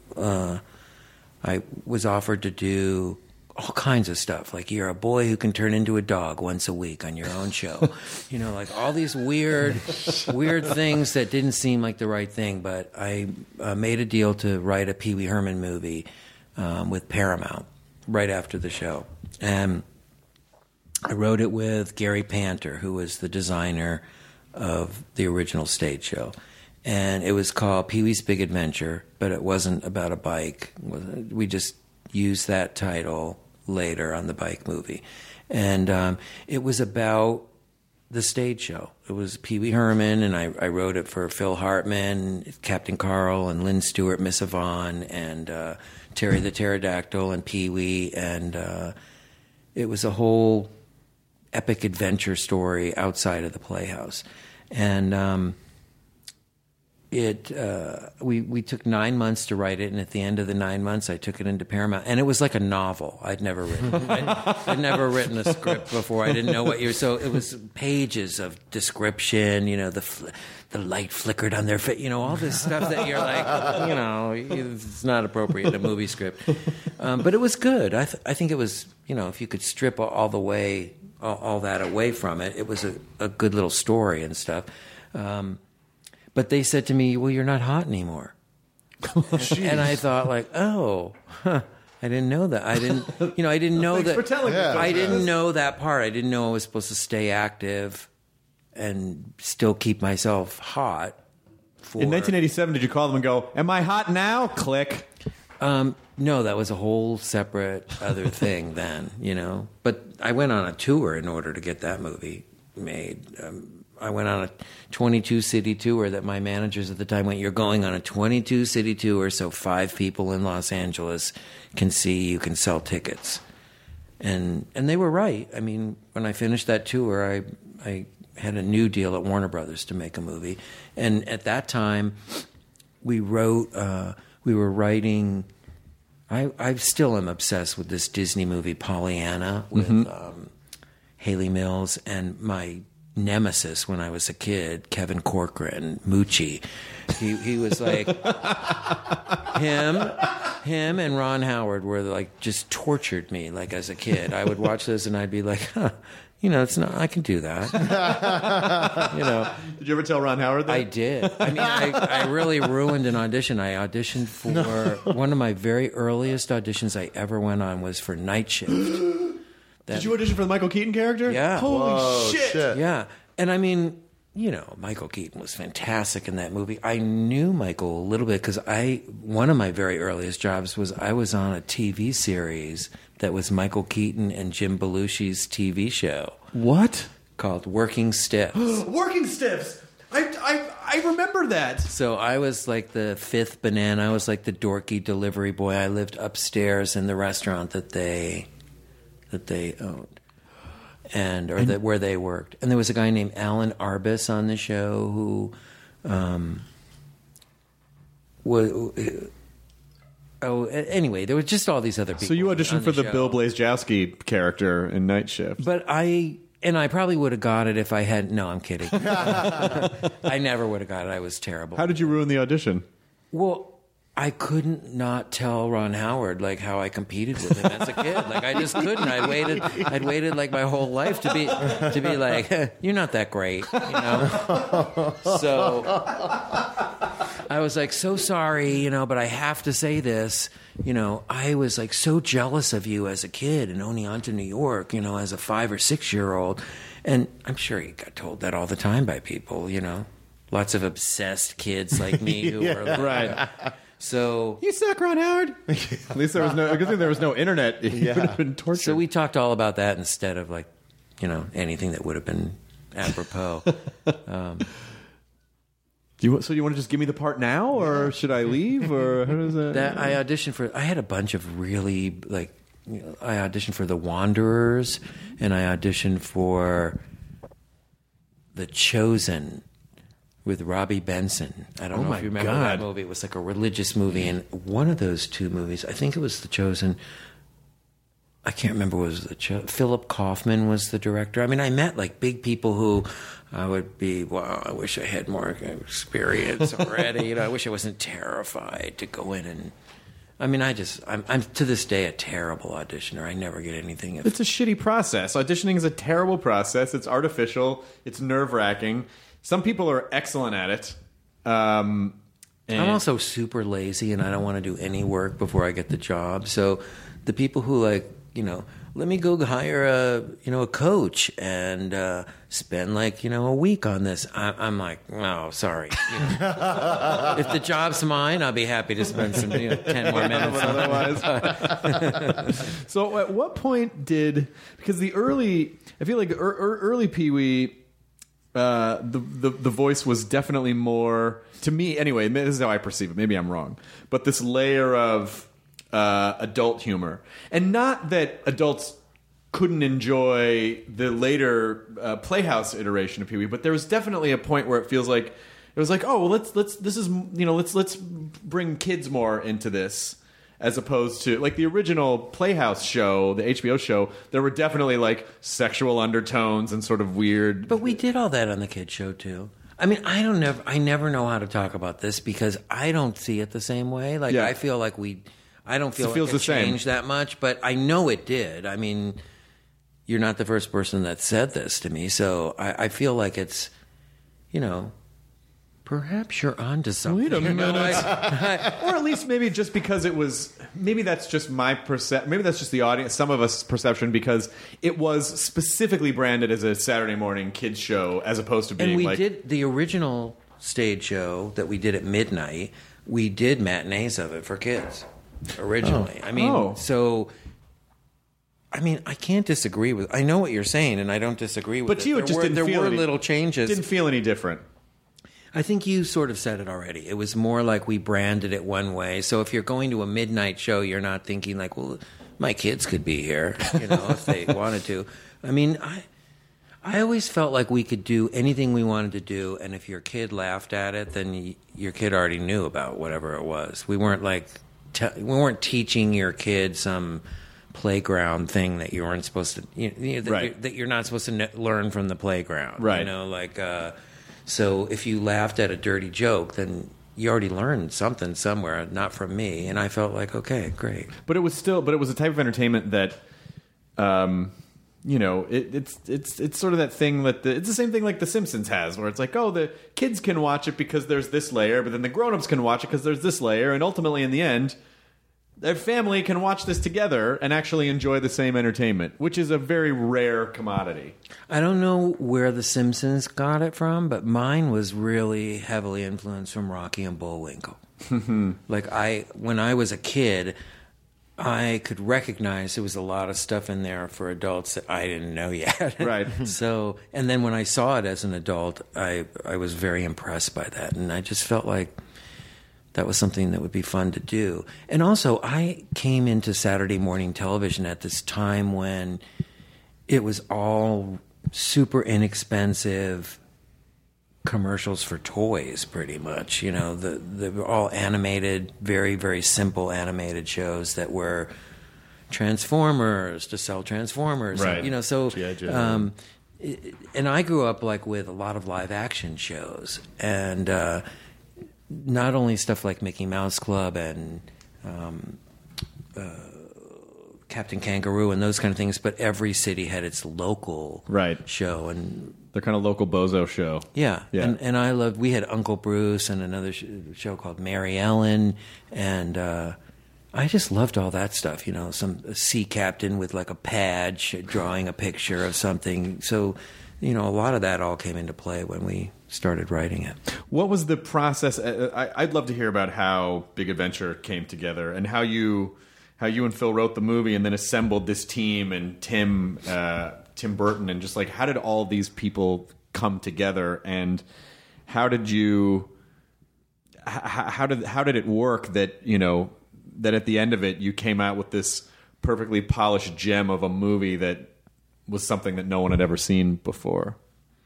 I was offered to do all kinds of stuff, like you're a boy who can turn into a dog once a week on your own show. Like all these weird things that didn't seem like the right thing. But I made a deal to write a Pee Wee Herman movie with Paramount right after the show. And I wrote it with Gary Panter, who was the designer of the original stage show. And it was called Pee-wee's Big Adventure, but it wasn't about a bike. We just used that title later on the bike movie. And it was about the stage show. It was Pee Wee Herman, and I wrote it for Phil Hartman, Captain Carl, and Lynn Stewart, Miss Yvonne, and Terry the Pterodactyl, and Pee Wee. And it was a whole epic adventure story outside of the Playhouse. And we took 9 months to write it, and at the end of the 9 months, I took it into Paramount, and it was like a novel. I'd never written a script before. I didn't know what so it was pages of description. The light flickered on their face. All this stuff that you're like, it's not appropriate in a movie script. But it was good. I think it was, if you could strip all that away from it, it was a good little story and stuff. But they said to me, "Well, you're not hot anymore." And I thought, I didn't know that. I didn't know that. For telling me. I didn't know that part. I didn't know I was supposed to stay active and still keep myself hot. In 1987, did you call them and go, "Am I hot now?" Click. No, that was a whole separate other thing then, But I went on a tour in order to get that movie made. I went on a 22-city tour that my managers at the time went, "You're going on a 22-city tour so 5 people in Los Angeles can see you can sell tickets." And they were right. I mean, when I finished that tour, I had a new deal at Warner Brothers to make a movie. And at that time, we were writing... I still am obsessed with this Disney movie, Pollyanna, with Haley Mills, and my nemesis when I was a kid, Kevin Corcoran, Moochie. He was like him and Ron Howard were like just tortured me like as a kid. I would watch this and I'd be like, it's not. I can do that. Did you ever tell Ron Howard that? I did. I mean, I really ruined an audition. I auditioned for one of my very earliest auditions I ever went on was for Night Shift. Did you audition for the Michael Keaton character? Yeah. Holy shit. Yeah. And I mean, Michael Keaton was fantastic in that movie. I knew Michael a little bit because one of my very earliest jobs was I was on a TV series that was Michael Keaton and Jim Belushi's TV show. What? Called Working Stiffs. Working Stiffs! I remember that. So I was like the fifth banana. I was like the dorky delivery boy. I lived upstairs in the restaurant that they owned, where they worked. And there was a guy named Alan Arbus on the show who anyway, there were just all these other people. So you auditioned for the show. Bill Blazejowski character in Night Shift. But I probably would have got it if I had... No, I'm kidding. I never would have got it. I was terrible. How did you ruin the audition? Well, I couldn't not tell Ron Howard like how I competed with him as a kid. Like I just couldn't. I'd waited like my whole life to be like, you're not that great, you know. So I was like, so sorry, you know, but I have to say this. You know, I was like so jealous of you as a kid and owning on to New York, you know, as a 5 or 6 year old. And I'm sure he got told that all the time by people, you know. Lots of obsessed kids like me who were like, right. So you suck, Ron Howard. At least there was no. Good thing there was no internet. You would have been tortured. So we talked all about that instead of like, you know, anything that would have been apropos. So you want to just give me the part now, or should I leave, or how does that? I auditioned for. I had a bunch of really like. You know, I auditioned for The Wanderers, and I auditioned for The Chosen with Robbie Benson. I don't know if you remember that movie. It was like a religious movie, and one of those two movies, I think it was The Chosen. I can't remember what was the Philip Kaufman was the director. I mean, I met like big people who I would be, wow, I wish I had more experience already. You know, I wish I wasn't terrified to go in and. I mean, I'm to this day a terrible auditioner. I never get anything. It's a shitty process. Auditioning is a terrible process. It's artificial. It's nerve-wracking. Some people are excellent at it. I'm also super lazy, and I don't want to do any work before I get the job. So the people who like, you know, let me go hire a coach and spend like, you know, a week on this. I'm like, no, sorry. You know, if the job's mine, I'll be happy to spend some 10 more minutes otherwise. So at what point because the early, I feel like early Pee-wee, the voice was definitely more, to me anyway, this is how I perceive it, maybe I'm wrong, but this layer of adult humor. And not that adults couldn't enjoy the later Playhouse iteration of Pee-wee, but there was definitely a point where it feels like it was like, oh, well, let's bring kids more into this, as opposed to like the original Playhouse show, the HBO show. There were definitely like sexual undertones and sort of weird. But we did all that on the kids show too. I mean, I never know how to talk about this because I don't see it the same way. Like I feel like I don't feel like it changed that much, but I know it did. I mean, you're not the first person that said this to me, so I feel like it's, you know, perhaps you're onto something. Wait a minute. Or at least maybe just because it was, maybe that's just my perception, maybe that's just the audience, some of us perception, because it was specifically branded as a Saturday morning kids show as opposed to being and we like... did the original stage show that we did at midnight, we did matinees of it for kids. Originally, I mean, so I mean, I can't disagree with. I know what you're saying, and I don't disagree with. But you just didn't feel there were little changes. Didn't feel any different. I think you sort of said it already. It was more like we branded it one way. So if you're going to a midnight show, you're not thinking like, well, my kids could be here, you know, if they wanted to. I mean, I always felt like we could do anything we wanted to do, and if your kid laughed at it, then your kid already knew about whatever it was. We weren't like. We weren't teaching your kid some playground thing that you weren't supposed to, that you're not supposed to learn from the playground. Right. You know, like, so if you laughed at a dirty joke, then you already learned something somewhere, not from me. And I felt like, okay, great. But it was a type of entertainment that, you know, it's sort of that thing that it's the same thing like The Simpsons has, where it's like, oh, the kids can watch it because there's this layer, but then the grown-ups can watch it because there's this layer, and ultimately in the end, their family can watch this together and actually enjoy the same entertainment, which is a very rare commodity. I don't know where The Simpsons got it from, but mine was really heavily influenced from Rocky and Bullwinkle. Like when I was a kid, I could recognize there was a lot of stuff in there for adults that I didn't know yet. Right. So, and then when I saw it as an adult, I was very impressed by that. And I just felt like that was something that would be fun to do. And also, I came into Saturday morning television at this time when it was all super inexpensive commercials for toys, pretty much. You know, they were all animated, very, very simple animated shows that were Transformers to sell Transformers. Right. You know, so and I grew up like with a lot of live action shows, and not only stuff like Mickey Mouse Club and Captain Kangaroo and those kind of things, but every city had its local show, and their kind of local bozo show. Yeah. And I loved. We had Uncle Bruce and another show called Mary Ellen, and I just loved all that stuff. Some sea captain with like a pad drawing a picture of something. So, a lot of that all came into play when we started writing it. What was the process? I'd love to hear about how Big Adventure came together and how you and Phil wrote the movie and then assembled this team, and Tim Burton, and just like how did all these people come together, and how did it work that that at the end of it you came out with this perfectly polished gem of a movie that was something that no one had ever seen before?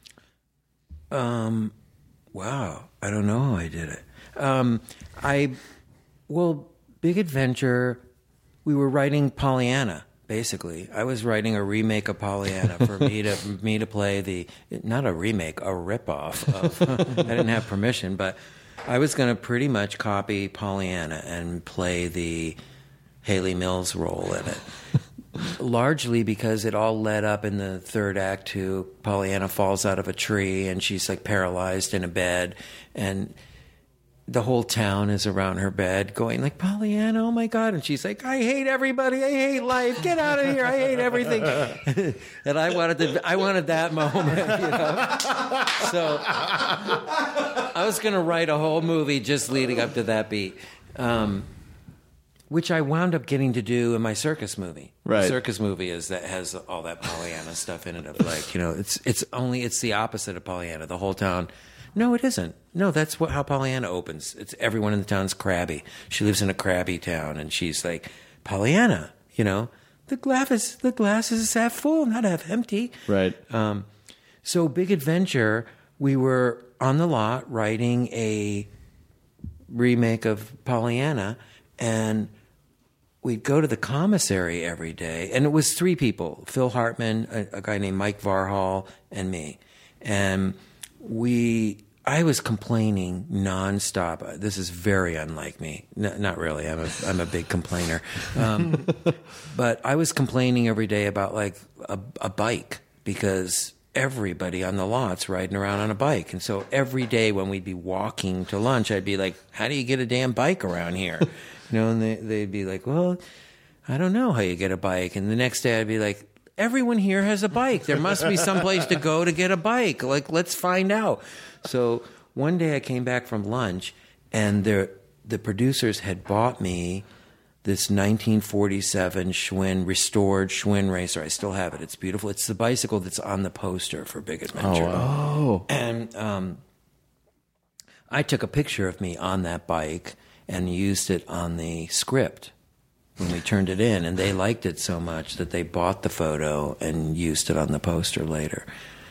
Wow, I don't know how I did it. Big Adventure. We were writing Pollyanna, basically. I was writing a remake of Pollyanna for me to play not a remake, a ripoff of. I didn't have permission, but I was going to pretty much copy Pollyanna and play the Haley Mills role in it. Largely because it all led up in the third act to Pollyanna falls out of a tree and she's like paralyzed in a bed, and the whole town is around her bed going like, Pollyanna, oh my God. And she's like, I hate everybody. I hate life. Get out of here. I hate everything. And I wanted that moment, So I was going to write a whole movie just leading up to that beat, which I wound up getting to do in my circus movie. Right. The circus movie has all that Pollyanna stuff in it of like, it's the opposite of Pollyanna. The whole town. No, it isn't. No, that's how Pollyanna opens. It's everyone in the town's crabby. She lives in a crabby town, and she's like, Pollyanna, the glass is half full, not half empty. Right. So Big Adventure, we were on the lot writing a remake of Pollyanna, and we'd go to the commissary every day, and it was three people: Phil Hartman, a guy named Mike Varhall, and me, and I was complaining nonstop. This is very unlike me. Not really. I'm a big complainer. But I was complaining every day about like a bike, because everybody on the lot's riding around on a bike. And so every day when we'd be walking to lunch, I'd be like, how do you get a damn bike around here? And they'd be like, well, I don't know how you get a bike. And the next day I'd be like, everyone here has a bike. There must be some place to go to get a bike. Like, let's find out. So one day I came back from lunch, and the producers had bought me this 1947 restored Schwinn Racer. I still have it. It's beautiful. It's the bicycle that's on the poster for Big Adventure. Oh. And I took a picture of me on that bike and used it on the script when we turned it in, and they liked it so much that they bought the photo and used it on the poster later.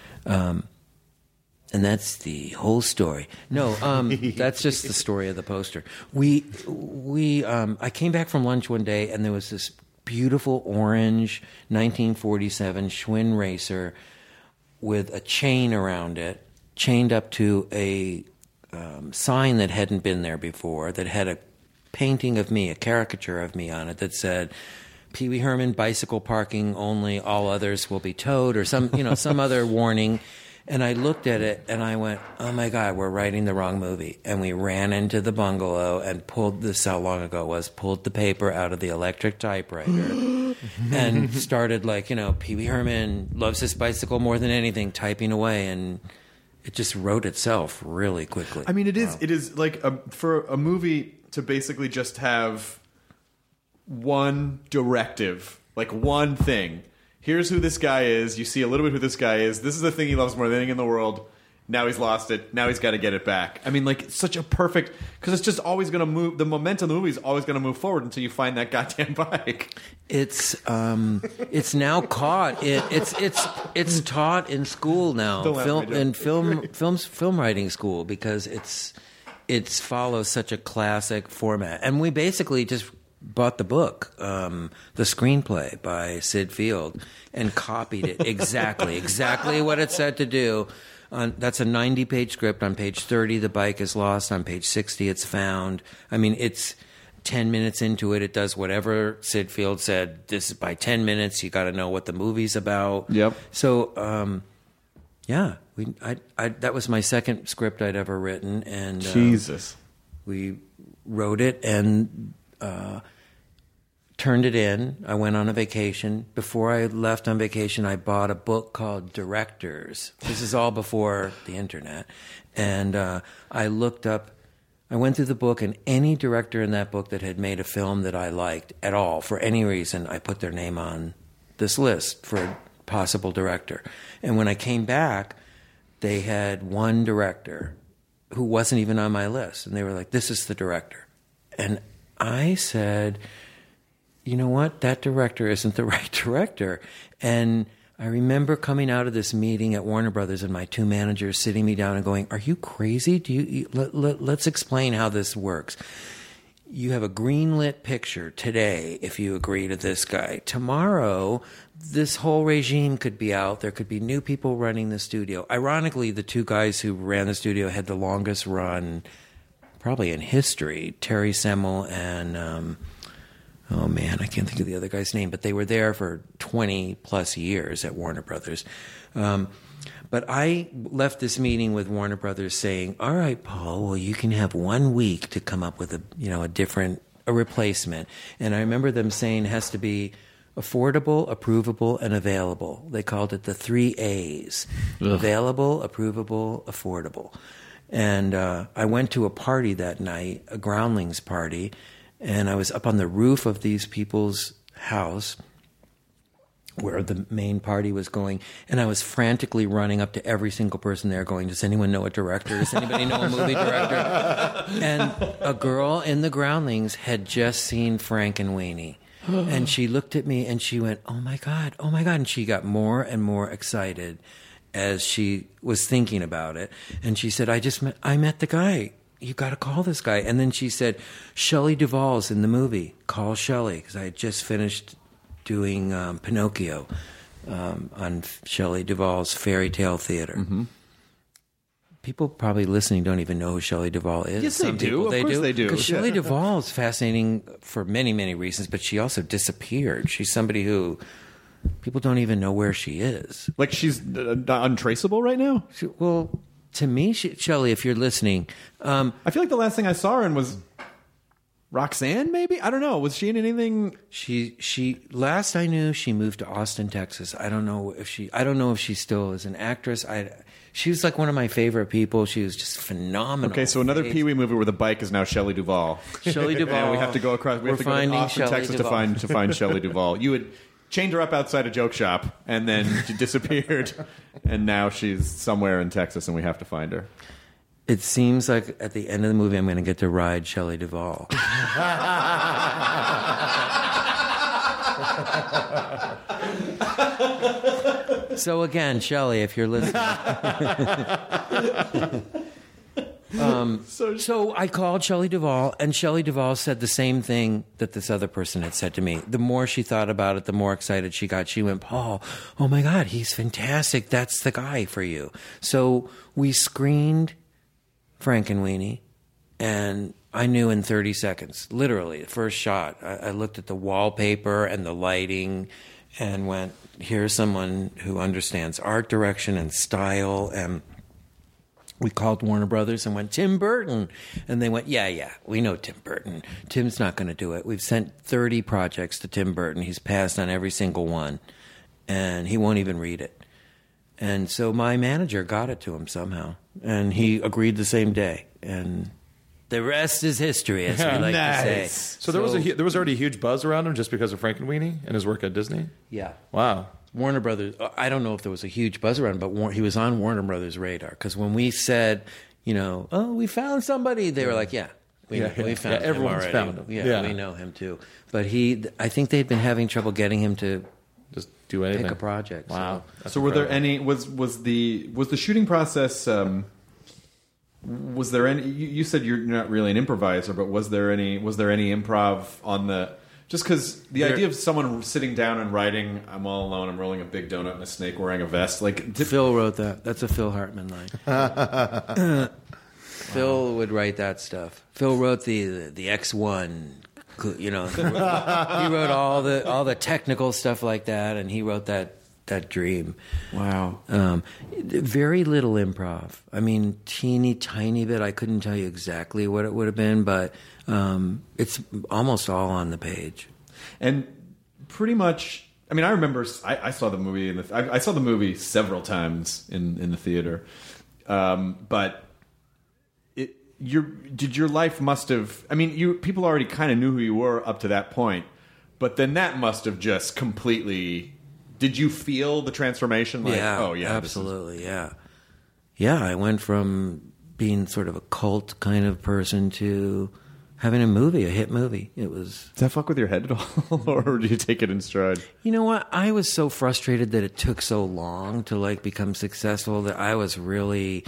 And that's the whole story. No, that's just the story of the poster. I came back from lunch one day, and there was this beautiful orange 1947 Schwinn Racer with a chain around it, chained up to a sign that hadn't been there before, that had a painting of me, a caricature of me on it that said, Pee Wee Herman, bicycle parking only, all others will be towed, or some other warning. And I looked at it and I went, oh my God, we're writing the wrong movie. And we ran into the bungalow and pulled the paper out of the electric typewriter and started Pee Wee Herman loves his bicycle more than anything, typing away, and it just wrote itself really quickly. I mean, it is like for a movie to basically just have one directive, like one thing. Here's who this guy is. You see a little bit who this guy is. This is the thing he loves more than anything in the world. Now he's lost it. Now he's got to get it back. I mean, like, it's such a perfect, because it's just always going to move. The momentum of the movie is always going to move forward until you find that goddamn bike. It's now caught. It's taught in school now, film writing school, because it follows such a classic format. And we basically just bought the book, the screenplay by Sid Field, and copied it exactly what it said to do. That's a 90-page script. On page 30, the bike is lost. On page 60, it's found. I mean, it's 10 minutes into it. It does whatever Sid Field said. This is by 10 minutes. You got to know what the movie's about. Yep. So, that was my second script I'd ever written, and Jesus, we wrote it and turned it in. I went on a vacation. Before I left on vacation, I bought a book called Directors. This is all before the internet, and I went through the book, and any director in that book that had made a film that I liked at all, for any reason, I put their name on this list for a possible director. And when I came back, they had one director who wasn't even on my list. And they were like, this is the director. And I said, you know what? That director isn't the right director. And I remember coming out of this meeting at Warner Brothers and my two managers sitting me down and going, are you crazy? Let's explain how this works. You have a green-lit picture today if you agree to this guy. Tomorrow, this whole regime could be out. There could be new people running the studio. Ironically, the two guys who ran the studio had the longest run probably in history, Terry Semel and, oh man, I can't think of the other guy's name, but they were there for 20-plus years at Warner Brothers. But I left this meeting with Warner Brothers saying, all right, Paul, well, you can have 1 week to come up with a replacement. And I remember them saying it has to be affordable, approvable, and available. They called it the 3 A's. Ugh. Available, approvable, affordable. And I went to a party that night, a Groundlings party, and I was up on the roof of these people's house where the main party was going, and I was frantically running up to every single person there going, does anyone know a director? Does anybody know a movie director? And a girl in the Groundlings had just seen Frankenweenie, and she looked at me and she went, oh my God, and she got more and more excited as she was thinking about it, and she said, I met the guy. You got to call this guy. And then she said, Shelley Duvall's in the movie. Call Shelley, because I had just finished doing Pinocchio on Shelley Duvall's Fairy Tale Theater. Mm-hmm. People probably listening don't even know who Shelley Duvall is. Yes, they do. Of course they do. Because Shelley Duvall is fascinating for many, many reasons, but she also disappeared. She's somebody who people don't even know where she is. Like she's untraceable right now? To me, Shelley, if you're listening... I feel like the last thing I saw her in was... Roxanne, maybe? I don't know. Was she in anything? She last I knew, she moved to Austin, Texas. I don't know if she still is an actress. She was like one of my favorite people. She was just phenomenal. Okay, so another Pee Wee movie where the bike is now Shelley Duvall. Shelley Duvall. And we have to go across. We have to go to Austin, Texas to find Shelley Duvall. You would chained her up outside a joke shop, and then she disappeared, and now she's somewhere in Texas, and we have to find her. It seems like at the end of the movie, I'm going to get to ride Shelley Duvall. So again, Shelley, if you're listening. So I called Shelley Duvall, and Shelley Duvall said the same thing that this other person had said to me. The more she thought about it, the more excited she got. She went, Paul, oh my God, he's fantastic. That's the guy for you. So we screened Frankenweenie, and I knew in 30 seconds, literally, the first shot. I looked at the wallpaper and the lighting and went, here's someone who understands art direction and style. And we called Warner Brothers and went, Tim Burton. And they went, yeah, we know Tim Burton. Tim's not going to do it. We've sent 30 projects to Tim Burton. He's passed on every single one, and he won't even read it. And so my manager got it to him somehow, and he agreed the same day. And the rest is history, as we like to say. So there was already a huge buzz around him just because of Frankenweenie and his work at Disney? Yeah. Wow. Warner Brothers, I don't know if there was a huge buzz around him, but he was on Warner Brothers' radar. Because when we said, we found somebody, they were like, we found him everyone's already. Found him. Yeah, we know him too. But I think they'd been having trouble getting him to just do anything. Pick a project. Wow. So were there any? Was the shooting process? Was there any? You said you're not really an improviser, but was there any improv on the? Just because the idea of someone sitting down and writing, I'm all alone, I'm rolling a big donut and a snake wearing a vest. Like Phil wrote that. That's a Phil Hartman line. Phil would write that stuff. Phil wrote the X1. You know, he wrote all the technical stuff like that, and he wrote that dream. Wow. Very little improv. I mean, teeny tiny bit. I couldn't tell you exactly what it would have been, but it's almost all on the page. And pretty much, I mean, I remember I saw the movie I saw the movie several times in the theater, but. Your life must have. I mean, people already kind of knew who you were up to that point, but then that must have just completely. Did you feel the transformation? Like, yeah. Oh, yeah. Absolutely. Yeah. Yeah. I went from being sort of a cult kind of person to having a hit movie. It was. Did that fuck with your head at all, or did you take it in stride? You know what? I was so frustrated that it took so long to like become successful that I was really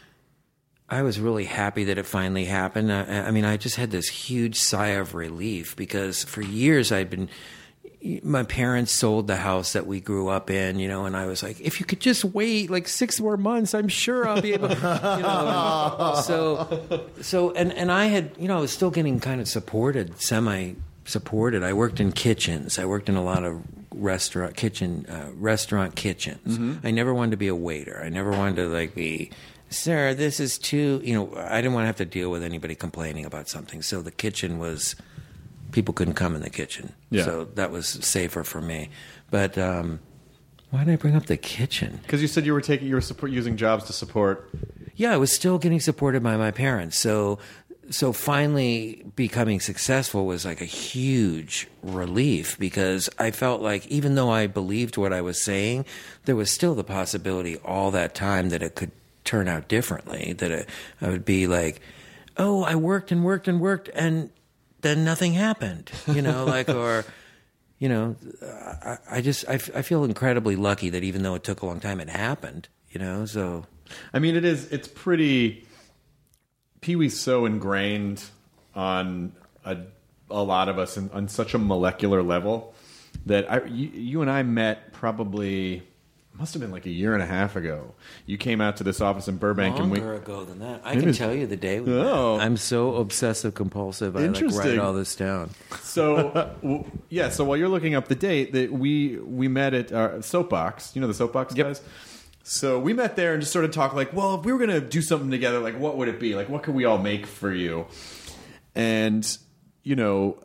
happy that it finally happened. I mean, I just had this huge sigh of relief because for years my parents sold the house that we grew up in, you know, and I was like, if you could just wait like 6 more months, I'm sure I'll be able to, you know. And I had, you know, I was still getting kind of semi-supported. I worked in kitchens. I worked in a lot of restaurant kitchens. Mm-hmm. I never wanted to be a waiter. I never wanted to like be... Sir, this is too, you know, I didn't want to have to deal with anybody complaining about something. So the kitchen was, people couldn't come in the kitchen. Yeah. So that was safer for me. But why did I bring up the kitchen? Because you said you were using jobs to support. Yeah, I was still getting supported by my parents. So finally becoming successful was like a huge relief because I felt like even though I believed what I was saying, there was still the possibility all that time that it could turn out differently, that I would be like, oh, I worked and worked and worked and then nothing happened, you know, like, or, you know, I feel incredibly lucky that even though it took a long time, it happened, you know, so. I mean, it's pretty, Pee-wee's so ingrained on a lot of us on such a molecular level that you and I met probably... must have been like a year and a half ago. You came out to this office in Burbank. Longer ago than that. I can tell you the day we met. I'm so obsessive compulsive. I like write all this down. So, yeah. So while you're looking up the date, that we met at our Soapbox. You know the Soapbox guys? So we met there and just sort of talked like, well, if we were going to do something together, like what would it be? Like what could we all make for you? And, you know,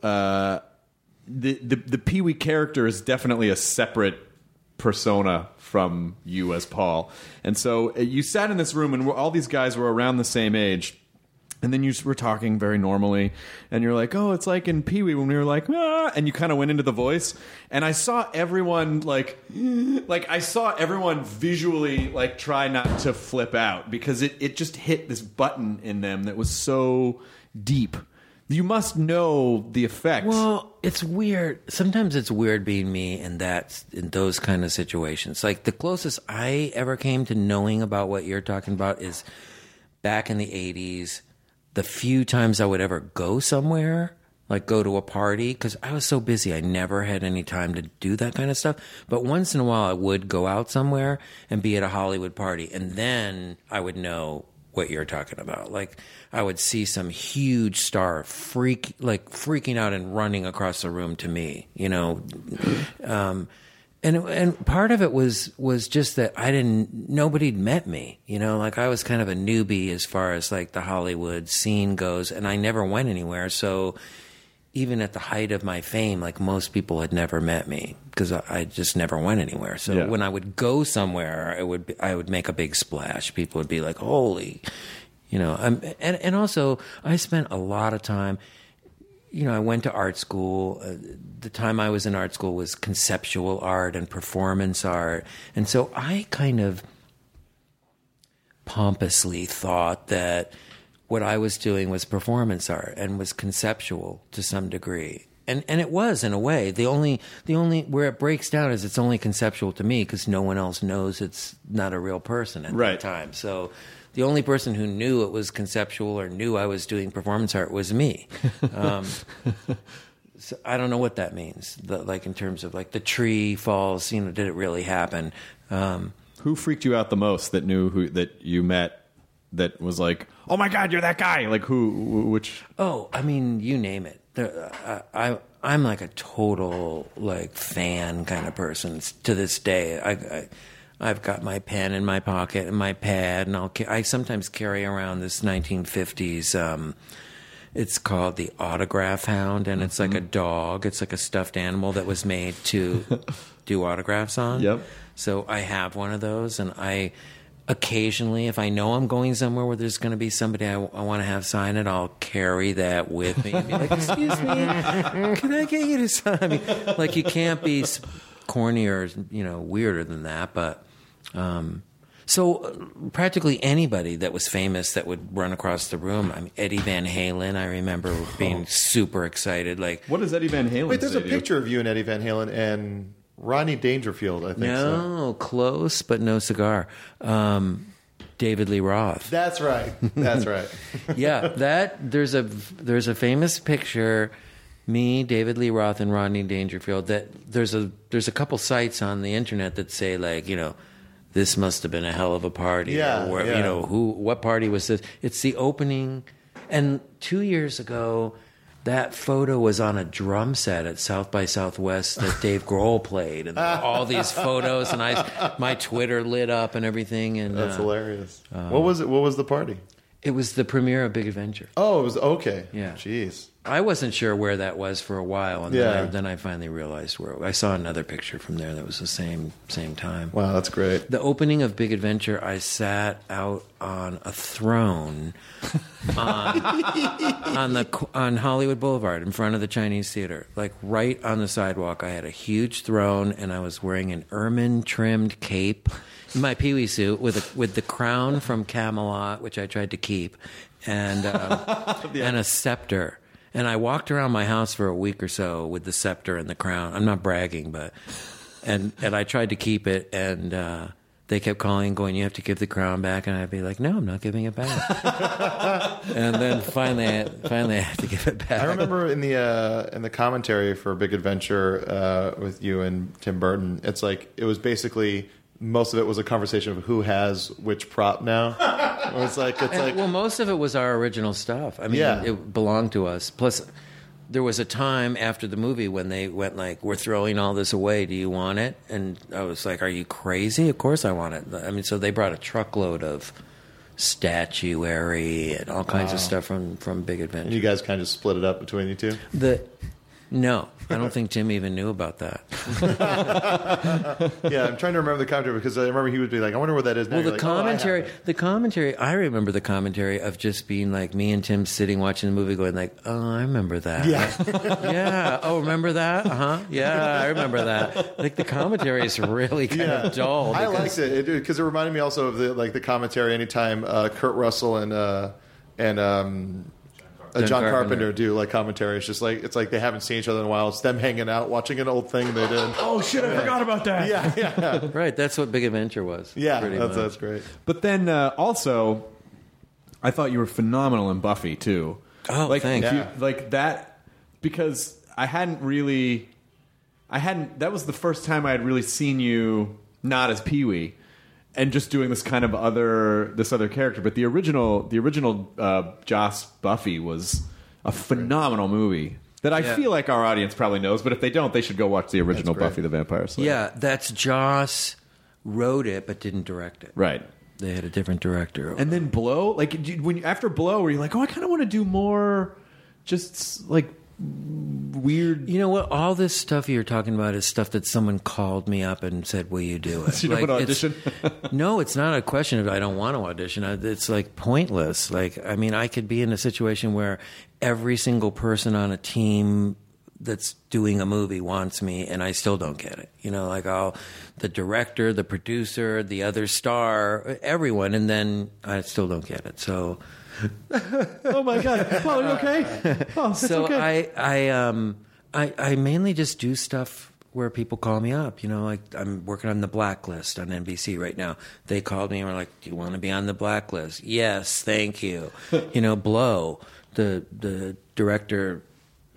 the Pee-wee character is definitely a separate persona from you as Paul. And so you sat in this room and all these guys were around the same age. And then you were talking very normally. And you're like, oh, it's like in Pee-wee when we were like, ah, and you kind of went into the voice. And I saw everyone I saw everyone visually like try not to flip out because it just hit this button in them that was so deep. You must know the effect. Well, it's weird. Sometimes it's weird being me in those kind of situations. Like the closest I ever came to knowing about what you're talking about is back in the 80s. The few times I would ever go somewhere, like go to a party, because I was so busy, I never had any time to do that kind of stuff. But once in a while, I would go out somewhere and be at a Hollywood party, and then I would know what you're talking about. Like I would see some huge star freaking out and running across the room to me, you know. And part of it was just that nobody'd met me, you know, like I was kind of a newbie as far as like the Hollywood scene goes, and I never went anywhere. So even at the height of my fame, like most people had never met me because I just never went anywhere. So when I would go somewhere, I would make a big splash. People would be like, holy, you know, and also I spent a lot of time, you know, I went to art school. The time I was in art school was conceptual art and performance art. And so I kind of pompously thought that what I was doing was performance art and was conceptual to some degree. And it was, in a way. The only where it breaks down is it's only conceptual to me because no one else knows it's not a real person at that time. So the only person who knew it was conceptual or knew I was doing performance art was me. So I don't know what that means. Like in terms of like the tree falls, you know, did it really happen? Who freaked you out the most that you met that was like, oh my God, you're that guy? Like which? Oh, I mean, you name it. I'm like a total like fan kind of person to this day. I've got my pen in my pocket and my pad, and I sometimes carry around this 1950s. It's called the Autograph Hound, and it's like a dog. It's like a stuffed animal that was made to do autographs on. Yep. So I have one of those, and I occasionally, if I know I'm going somewhere where there's going to be somebody I want to have sign it, I'll carry that with me and be like, excuse me, can I get you to sign? I mean, like, you can't be corny or, you know, weirder than that, but... So practically anybody that was famous that would run across the room. I mean, Eddie Van Halen, I remember being super excited. Like, what does Eddie Van Halen Wait, there's say a picture of you and Eddie Van Halen and Rodney Dangerfield, I think. No, close, but no cigar. David Lee Roth. That's right. That's right. Yeah, there's a famous picture, me, David Lee Roth, and Rodney Dangerfield. That there's a couple sites on the internet that say, like, you know, this must have been a hell of a party. Yeah, or, yeah. You know, what party was this? It's the opening. And 2 years ago, that photo was on a drum set at South by Southwest that Dave Grohl played. And all these photos, and my Twitter lit up and everything. And that's hilarious. What was it? What was the party? It was the premiere of Big Adventure. Oh, it was okay. Yeah. Jeez. I wasn't sure where that was for a while, and Yeah. then I finally realized where. I saw another picture from there that was the same time. Wow, that's great. The opening of Big Adventure, I sat out on a throne on Hollywood Boulevard in front of the Chinese Theater, like right on the sidewalk. I had a huge throne, and I was wearing an ermine-trimmed cape, my Pee-wee suit with the crown from Camelot, which I tried to keep, and and a scepter. And I walked around my house for a week or so with the scepter and the crown. I'm not bragging, but and I tried to keep it, and they kept calling and going, you have to give the crown back. And I'd be like, no, I'm not giving it back. And then finally I had to give it back. I remember in the commentary for Big Adventure with you and Tim Burton, it's like, it was basically, most of it was a conversation of who has which prop now. It's like well, most of it was our original stuff. I mean, Yeah. it belonged to us. Plus, there was a time after the movie when they went like, we're throwing all this away. Do you want it? And I was like, are you crazy? Of course I want it. I mean, so they brought a truckload of statuary and all kinds of stuff from Big Adventure. And you guys kind of split it up between you two? No, I don't think Tim even knew about that. Yeah, I'm trying to remember the commentary because I remember he would be like, I wonder what that is now. Well, You're like, "Oh, I have it." the commentary, I remember the commentary of just being like me and Tim sitting watching the movie going like, oh, I remember that. Yeah. Yeah. Oh, remember that? Uh-huh. Yeah, I remember that. Like, the commentary is really kind of dull. I liked it because it reminded me also of the commentary anytime Kurt Russell and John Carpenter do like commentary. It's just like, it's like they haven't seen each other in a while. It's them hanging out, watching an old thing they did. Oh shit! I forgot about that. Yeah. Right, that's what Big Adventure was. Yeah, pretty much. that's great. But then also, I thought you were phenomenal in Buffy too. Oh, like, thanks. Yeah. Like that, because that was the first time I had really seen you not as Pee-wee and just doing this kind of other character. But the original Joss Buffy was a phenomenal movie that I feel like our audience probably knows. But if they don't, they should go watch the original Buffy the Vampire Slayer. Yeah, that's Joss wrote it but didn't direct it. Right. They had a different director. And then Blow, like after Blow, were you like, oh, I kind of want to do more, just like weird. You know what? All this stuff you're talking about is stuff that someone called me up and said, will you do it? So you don't want to audition? No, it's not a question of I don't want to audition. It's like pointless. Like, I mean, I could be in a situation where every single person on a team that's doing a movie wants me and I still don't get it. You know, like the director, the producer, the other star, everyone, and then I still don't get it. So... Oh my God, Paul, are you okay? Oh, it's so okay. I mainly just do stuff where people call me up. You know, like I'm working on The Blacklist on NBC right now. They called me and were like, "Do you want to be on The Blacklist?" Yes, thank you. You know, Blow, the director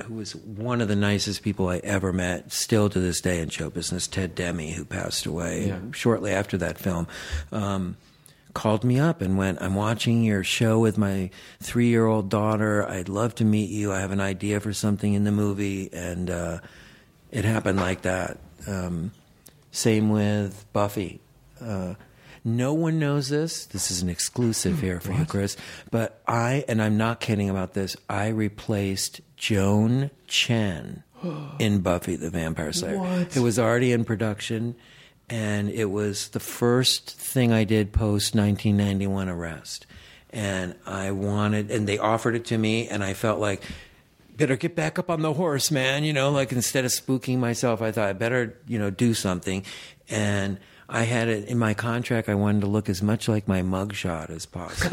who was one of the nicest people I ever met, still to this day in show business, Ted Demme, who passed away shortly after that film, called me up and went, I'm watching your show with my 3-year-old daughter. I'd love to meet you. I have an idea for something in the movie. And it happened like that. Same with Buffy. No one knows this. This is an exclusive here for you, Chris. But I'm not kidding about this, I replaced Joan Chen in Buffy the Vampire Slayer. What? It was already in production, and it was the first thing I did post 1991 arrest. And and they offered it to me, and I felt like, better get back up on the horse, man. Like instead of spooking myself, I thought I better, do something. And I had it in my contract. I wanted to look as much like my mugshot as possible.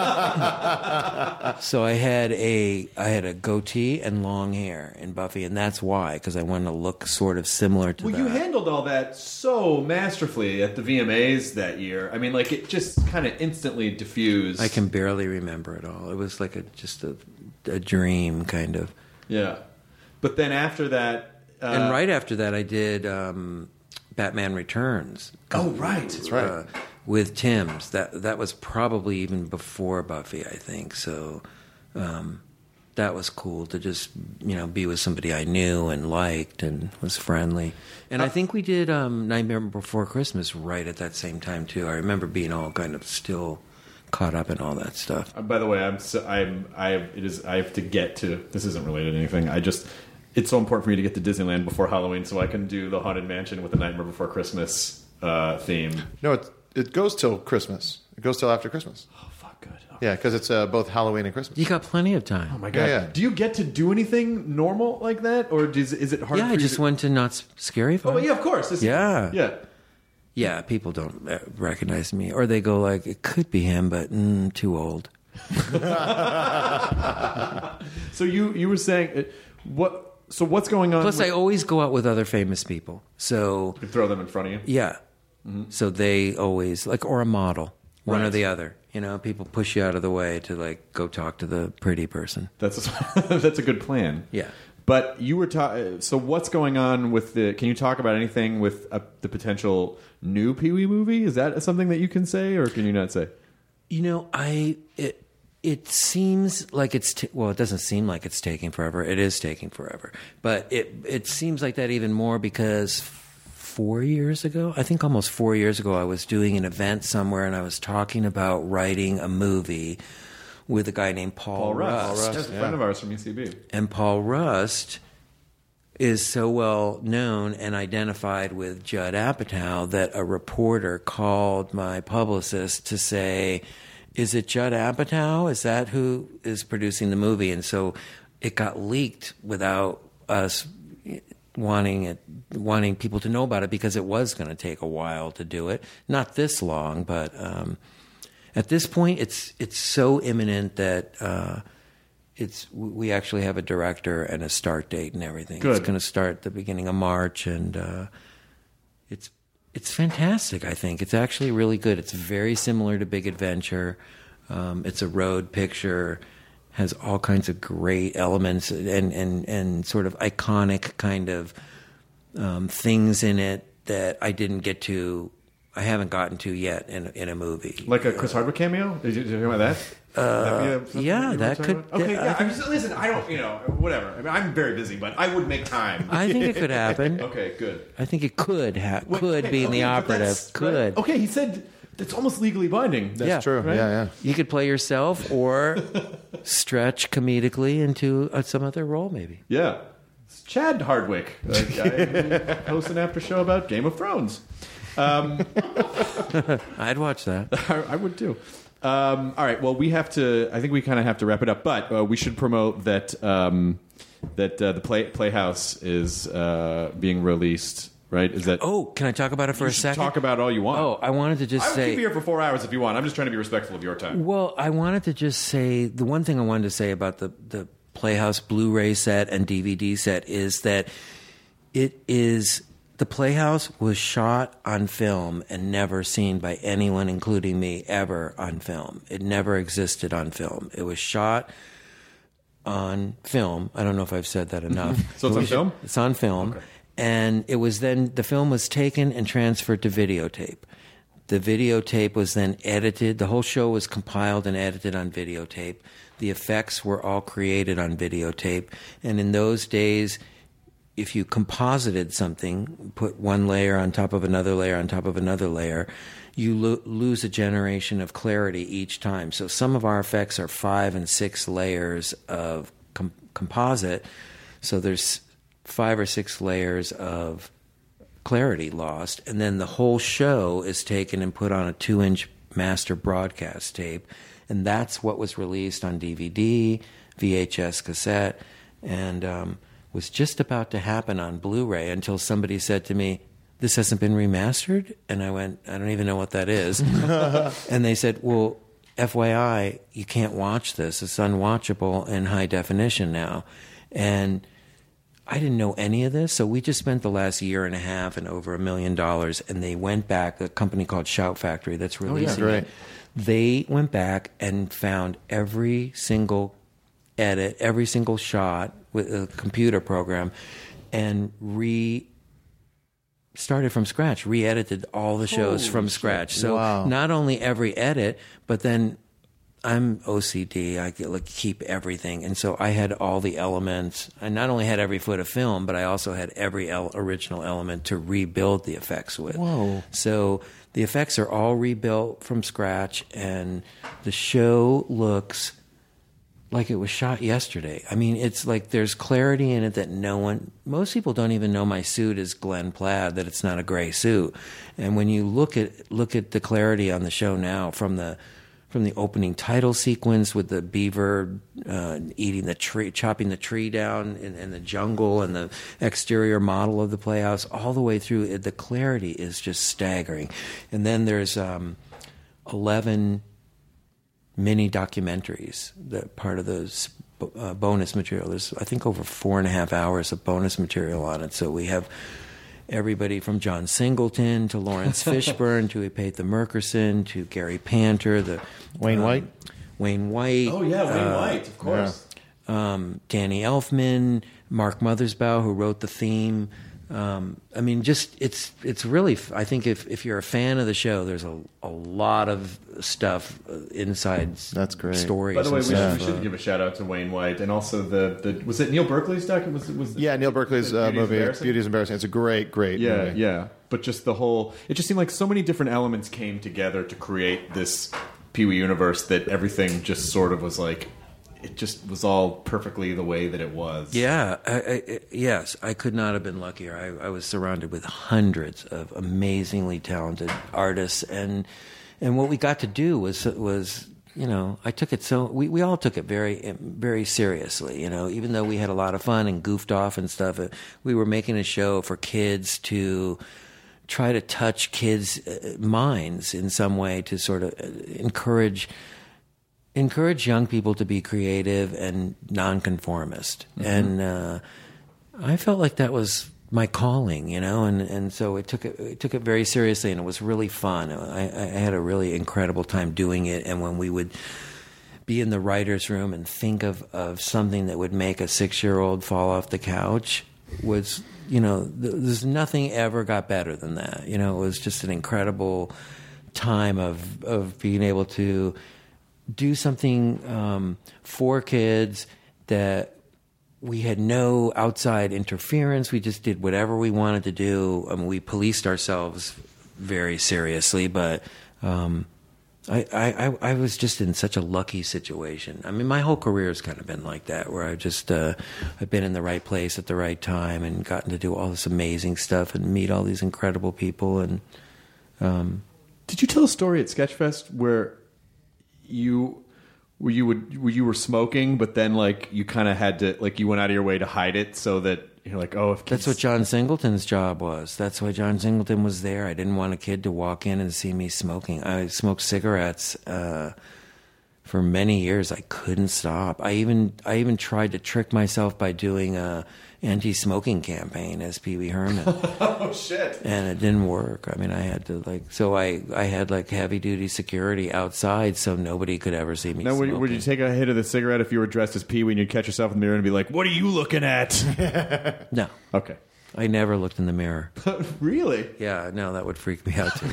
So I had a goatee and long hair in Buffy, and that's why, because I wanted to look sort of similar to that. Well, you handled all that so masterfully at the VMAs that year. I mean, like, it just kind of instantly diffused. I can barely remember it all. It was like just a dream, kind of. Yeah. But then after that... and right after that, I did... Batman Returns. Oh, right. That's right. With Tim's. That was probably even before Buffy, I think. So that was cool to just, be with somebody I knew and liked and was friendly. And I think we did Nightmare Before Christmas right at that same time, too. I remember being all kind of still caught up in all that stuff. By the way, I have to get to... This isn't related to anything. It's so important for me to get to Disneyland before Halloween so I can do the Haunted Mansion with the Nightmare Before Christmas theme. No, it goes till Christmas. It goes till after Christmas. Oh, fuck, good. Okay. Yeah, because it's both Halloween and Christmas. You got plenty of time. Oh, my God. Yeah. Do you get to do anything normal like that? Or is it hard for you I just went to Not Scary Fun. Oh, yeah, of course. Yeah. Yeah, people don't recognize me. Or they go like, it could be him, but too old. So you were saying... So what's going on? Plus, I always go out with other famous people. So you throw them in front of you? Yeah. Mm-hmm. So they always, or a model, one or the other. People push you out of the way to, go talk to the pretty person. That's a good plan. Yeah. But you were so what's going on with can you talk about anything with the potential new Pee-wee movie? Is that something that you can say, or can you not say? It seems like it doesn't seem like it's taking forever. It is taking forever. But it seems like that even more because 4 years ago, I think almost 4 years ago, I was doing an event somewhere and I was talking about writing a movie with a guy named Paul Rust. That's a friend of ours from UCB. And Paul Rust is so well known and identified with Judd Apatow that a reporter called my publicist to say, is it Judd Apatow? Is that who is producing the movie? And so it got leaked without us wanting people to know about it because it was going to take a while to do it. Not this long, but at this point, it's so imminent that we actually have a director and a start date and everything. Good. It's going to start the beginning of March, and it's fantastic, I think. It's actually really good. It's very similar to Big Adventure. It's a road picture, has all kinds of great elements and sort of iconic kind of things in it that I haven't gotten to yet in a movie. Like a Chris Hardwick cameo? Did you hear about that? That could... Okay, listen, I don't, whatever. I mean, I'm very busy, but I would make time. I think it could happen. Okay, good. I think it could be in the operative. Could. Right. Okay, he said that's almost legally binding. That's true. Right? Yeah. You could play yourself or stretch comedically into some other role, maybe. Yeah. It's Chad Hardwick, a guy who hosts an after show about Game of Thrones. I'd watch that. I would too. All right. Well, I think we kind of have to wrap it up, but we should promote that the Playhouse is being released. Right? Is that? Oh, can I talk about it for a second? Talk about all you want. Oh, I wanted to just say. I'll keep you here for 4 hours if you want. I'm just trying to be respectful of your time. Well, I wanted to just say the one thing I wanted to say about the Playhouse Blu-ray set and DVD set is that the Playhouse was shot on film and never seen by anyone, including me, ever on film. It never existed on film. It was shot on film. I don't know if I've said that enough. So it's on film? It's on film. Okay. And it was then, the film was taken and transferred to videotape. The videotape was then edited. The whole show was compiled and edited on videotape. The effects were all created on videotape. And in those days, if you composited something, put one layer on top of another layer on top of another layer, you lose a generation of clarity each time. So some of our effects are 5 and 6 layers of composite. So there's 5 or 6 layers of clarity lost, and then the whole show is taken and put on a 2-inch master broadcast tape, and that's what was released on DVD, VHS cassette, and was just about to happen on Blu-ray until somebody said to me, "This hasn't been remastered?" And I went, "I don't even know what that is." And they said, "Well, FYI, you can't watch this. It's unwatchable in high definition now." And I didn't know any of this, so we just spent the last year and a half and over $1 million, and they went back, a company called Shout Factory that's releasing it. They went back and found every single edit, every single shot with a computer program, and started from scratch, re-edited all the shows from scratch. So not only every edit, but then I'm OCD. I keep everything. And so I had all the elements. I not only had every foot of film, but I also had every original element to rebuild the effects with. Whoa. So the effects are all rebuilt from scratch, and the show looks like it was shot yesterday. I mean, it's like there's clarity in it that most people don't even know my suit is Glen Plaid, that it's not a gray suit. And when you look at the clarity on the show now, from the opening title sequence with the beaver eating the tree, chopping the tree down in the jungle, and the exterior model of the playhouse, all the way through, the clarity is just staggering. And then there's 11 mini documentaries that part of those bonus material. There's, I think, over 4.5 hours of bonus material on it. So we have everybody from John Singleton to Lawrence Fishburne to Ipatha Merkerson to Gary Panter, Wayne White. Oh yeah, Wayne White, of course. Danny Elfman, Mark Mothersbaugh, who wrote the theme. I mean, just it's really. I think if you're a fan of the show, there's a lot of stuff inside. That's great. Stories. By the way, we should give a shout out to Wayne White, and also the was it Neil Berkeley's document? Neil Berkeley's movie Beauty is Embarrassing. It's a great movie. Yeah. But just the whole, it just seemed like so many different elements came together to create this Pee-wee universe that everything just sort of was like. It just was all perfectly the way that it was. Yeah, yes, I could not have been luckier. I was surrounded with hundreds of amazingly talented artists, and what we got to do was I took it we all took it very, very seriously. Even though we had a lot of fun and goofed off and stuff, we were making a show for kids to try to touch kids' minds in some way to sort of encourage young people to be creative and nonconformist. Mm-hmm. And I felt like that was my calling, and so it took it very seriously, and it was really fun. I had a really incredible time doing it, and when we would be in the writer's room and think of something that would make a 6-year-old fall off the couch was, there's nothing ever got better than that. It was just an incredible time of being able to do something for kids that we had no outside interference. We just did whatever we wanted to do. I mean, we policed ourselves very seriously, but I was just in such a lucky situation. I mean, my whole career has kind of been like that, where I've just I've been in the right place at the right time and gotten to do all this amazing stuff and meet all these incredible people. And did you tell a story at Sketchfest where you were smoking, but then you kind of had to you went out of your way to hide it so that you're like, if kids... That's what John Singleton's job was. That's why John Singleton was there. I didn't want a kid to walk in and see me smoking. I smoked cigarettes for many years I couldn't stop. I even tried to trick myself by doing a anti-smoking campaign as Pee Wee Herman. Oh shit! And it didn't work. I mean, I had to I had heavy duty security outside, so nobody could ever see me. Now, smoking. would you take a hit of the cigarette if you were dressed as Pee Wee and you'd catch yourself in the mirror and be like, "What are you looking at?" No. Okay. I never looked in the mirror. Really? Yeah, no, that would freak me out too.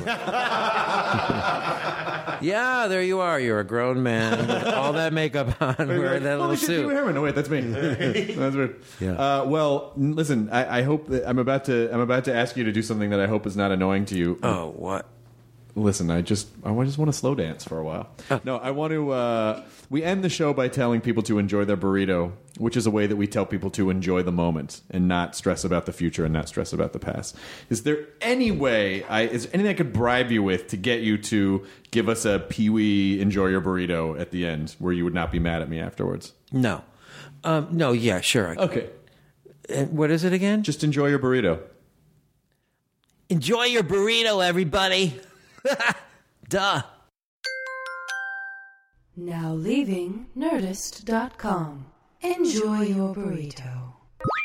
Yeah, there you are. You're a grown man with all that makeup on, wearing that little suit. No, wait, that's me. That's weird. Yeah. Well, listen. I hope that I'm about to ask you to do something that I hope is not annoying to you. Oh, what? Listen, I just want to slow dance for a while. No, I want to. We end the show by telling people to enjoy their burrito, which is a way that we tell people to enjoy the moment and not stress about the future and not stress about the past. Is there any way? Is there anything I could bribe you with to get you to give us a Pee Wee enjoy your burrito at the end, where you would not be mad at me afterwards? No. No. Yeah. Sure. Okay. What is it again? Just enjoy your burrito. Enjoy your burrito, everybody. Duh. Now leaving Nerdist.com. Enjoy your burrito.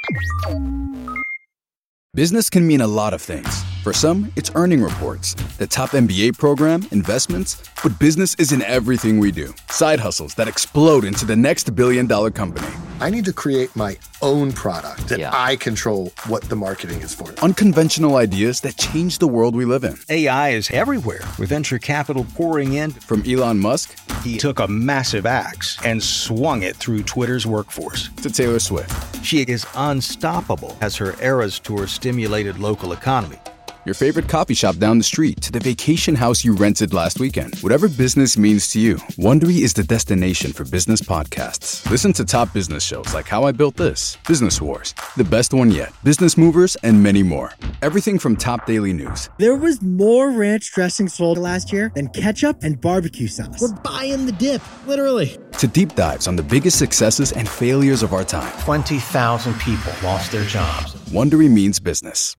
Business can mean a lot of things. For some, it's earning reports, the top MBA program, investments, but business isn't everything we do. Side hustles that explode into the next billion-dollar company. I need to create my own product that I control what the marketing is for. Unconventional ideas that change the world we live in. AI is everywhere, with venture capital pouring in. From Elon Musk, he took a massive axe and swung it through Twitter's workforce. To Taylor Swift. She is unstoppable as her Eras Tour stimulated local economy. Your favorite coffee shop down the street to the vacation house you rented last weekend. Whatever business means to you, Wondery is the destination for business podcasts. Listen to top business shows like How I Built This, Business Wars, The Best One Yet, Business Movers, and many more. Everything from top daily news. There was more ranch dressing sold last year than ketchup and barbecue sauce. We're buying the dip, literally. To deep dives on the biggest successes and failures of our time. 20,000 people lost their jobs. Wondery means business.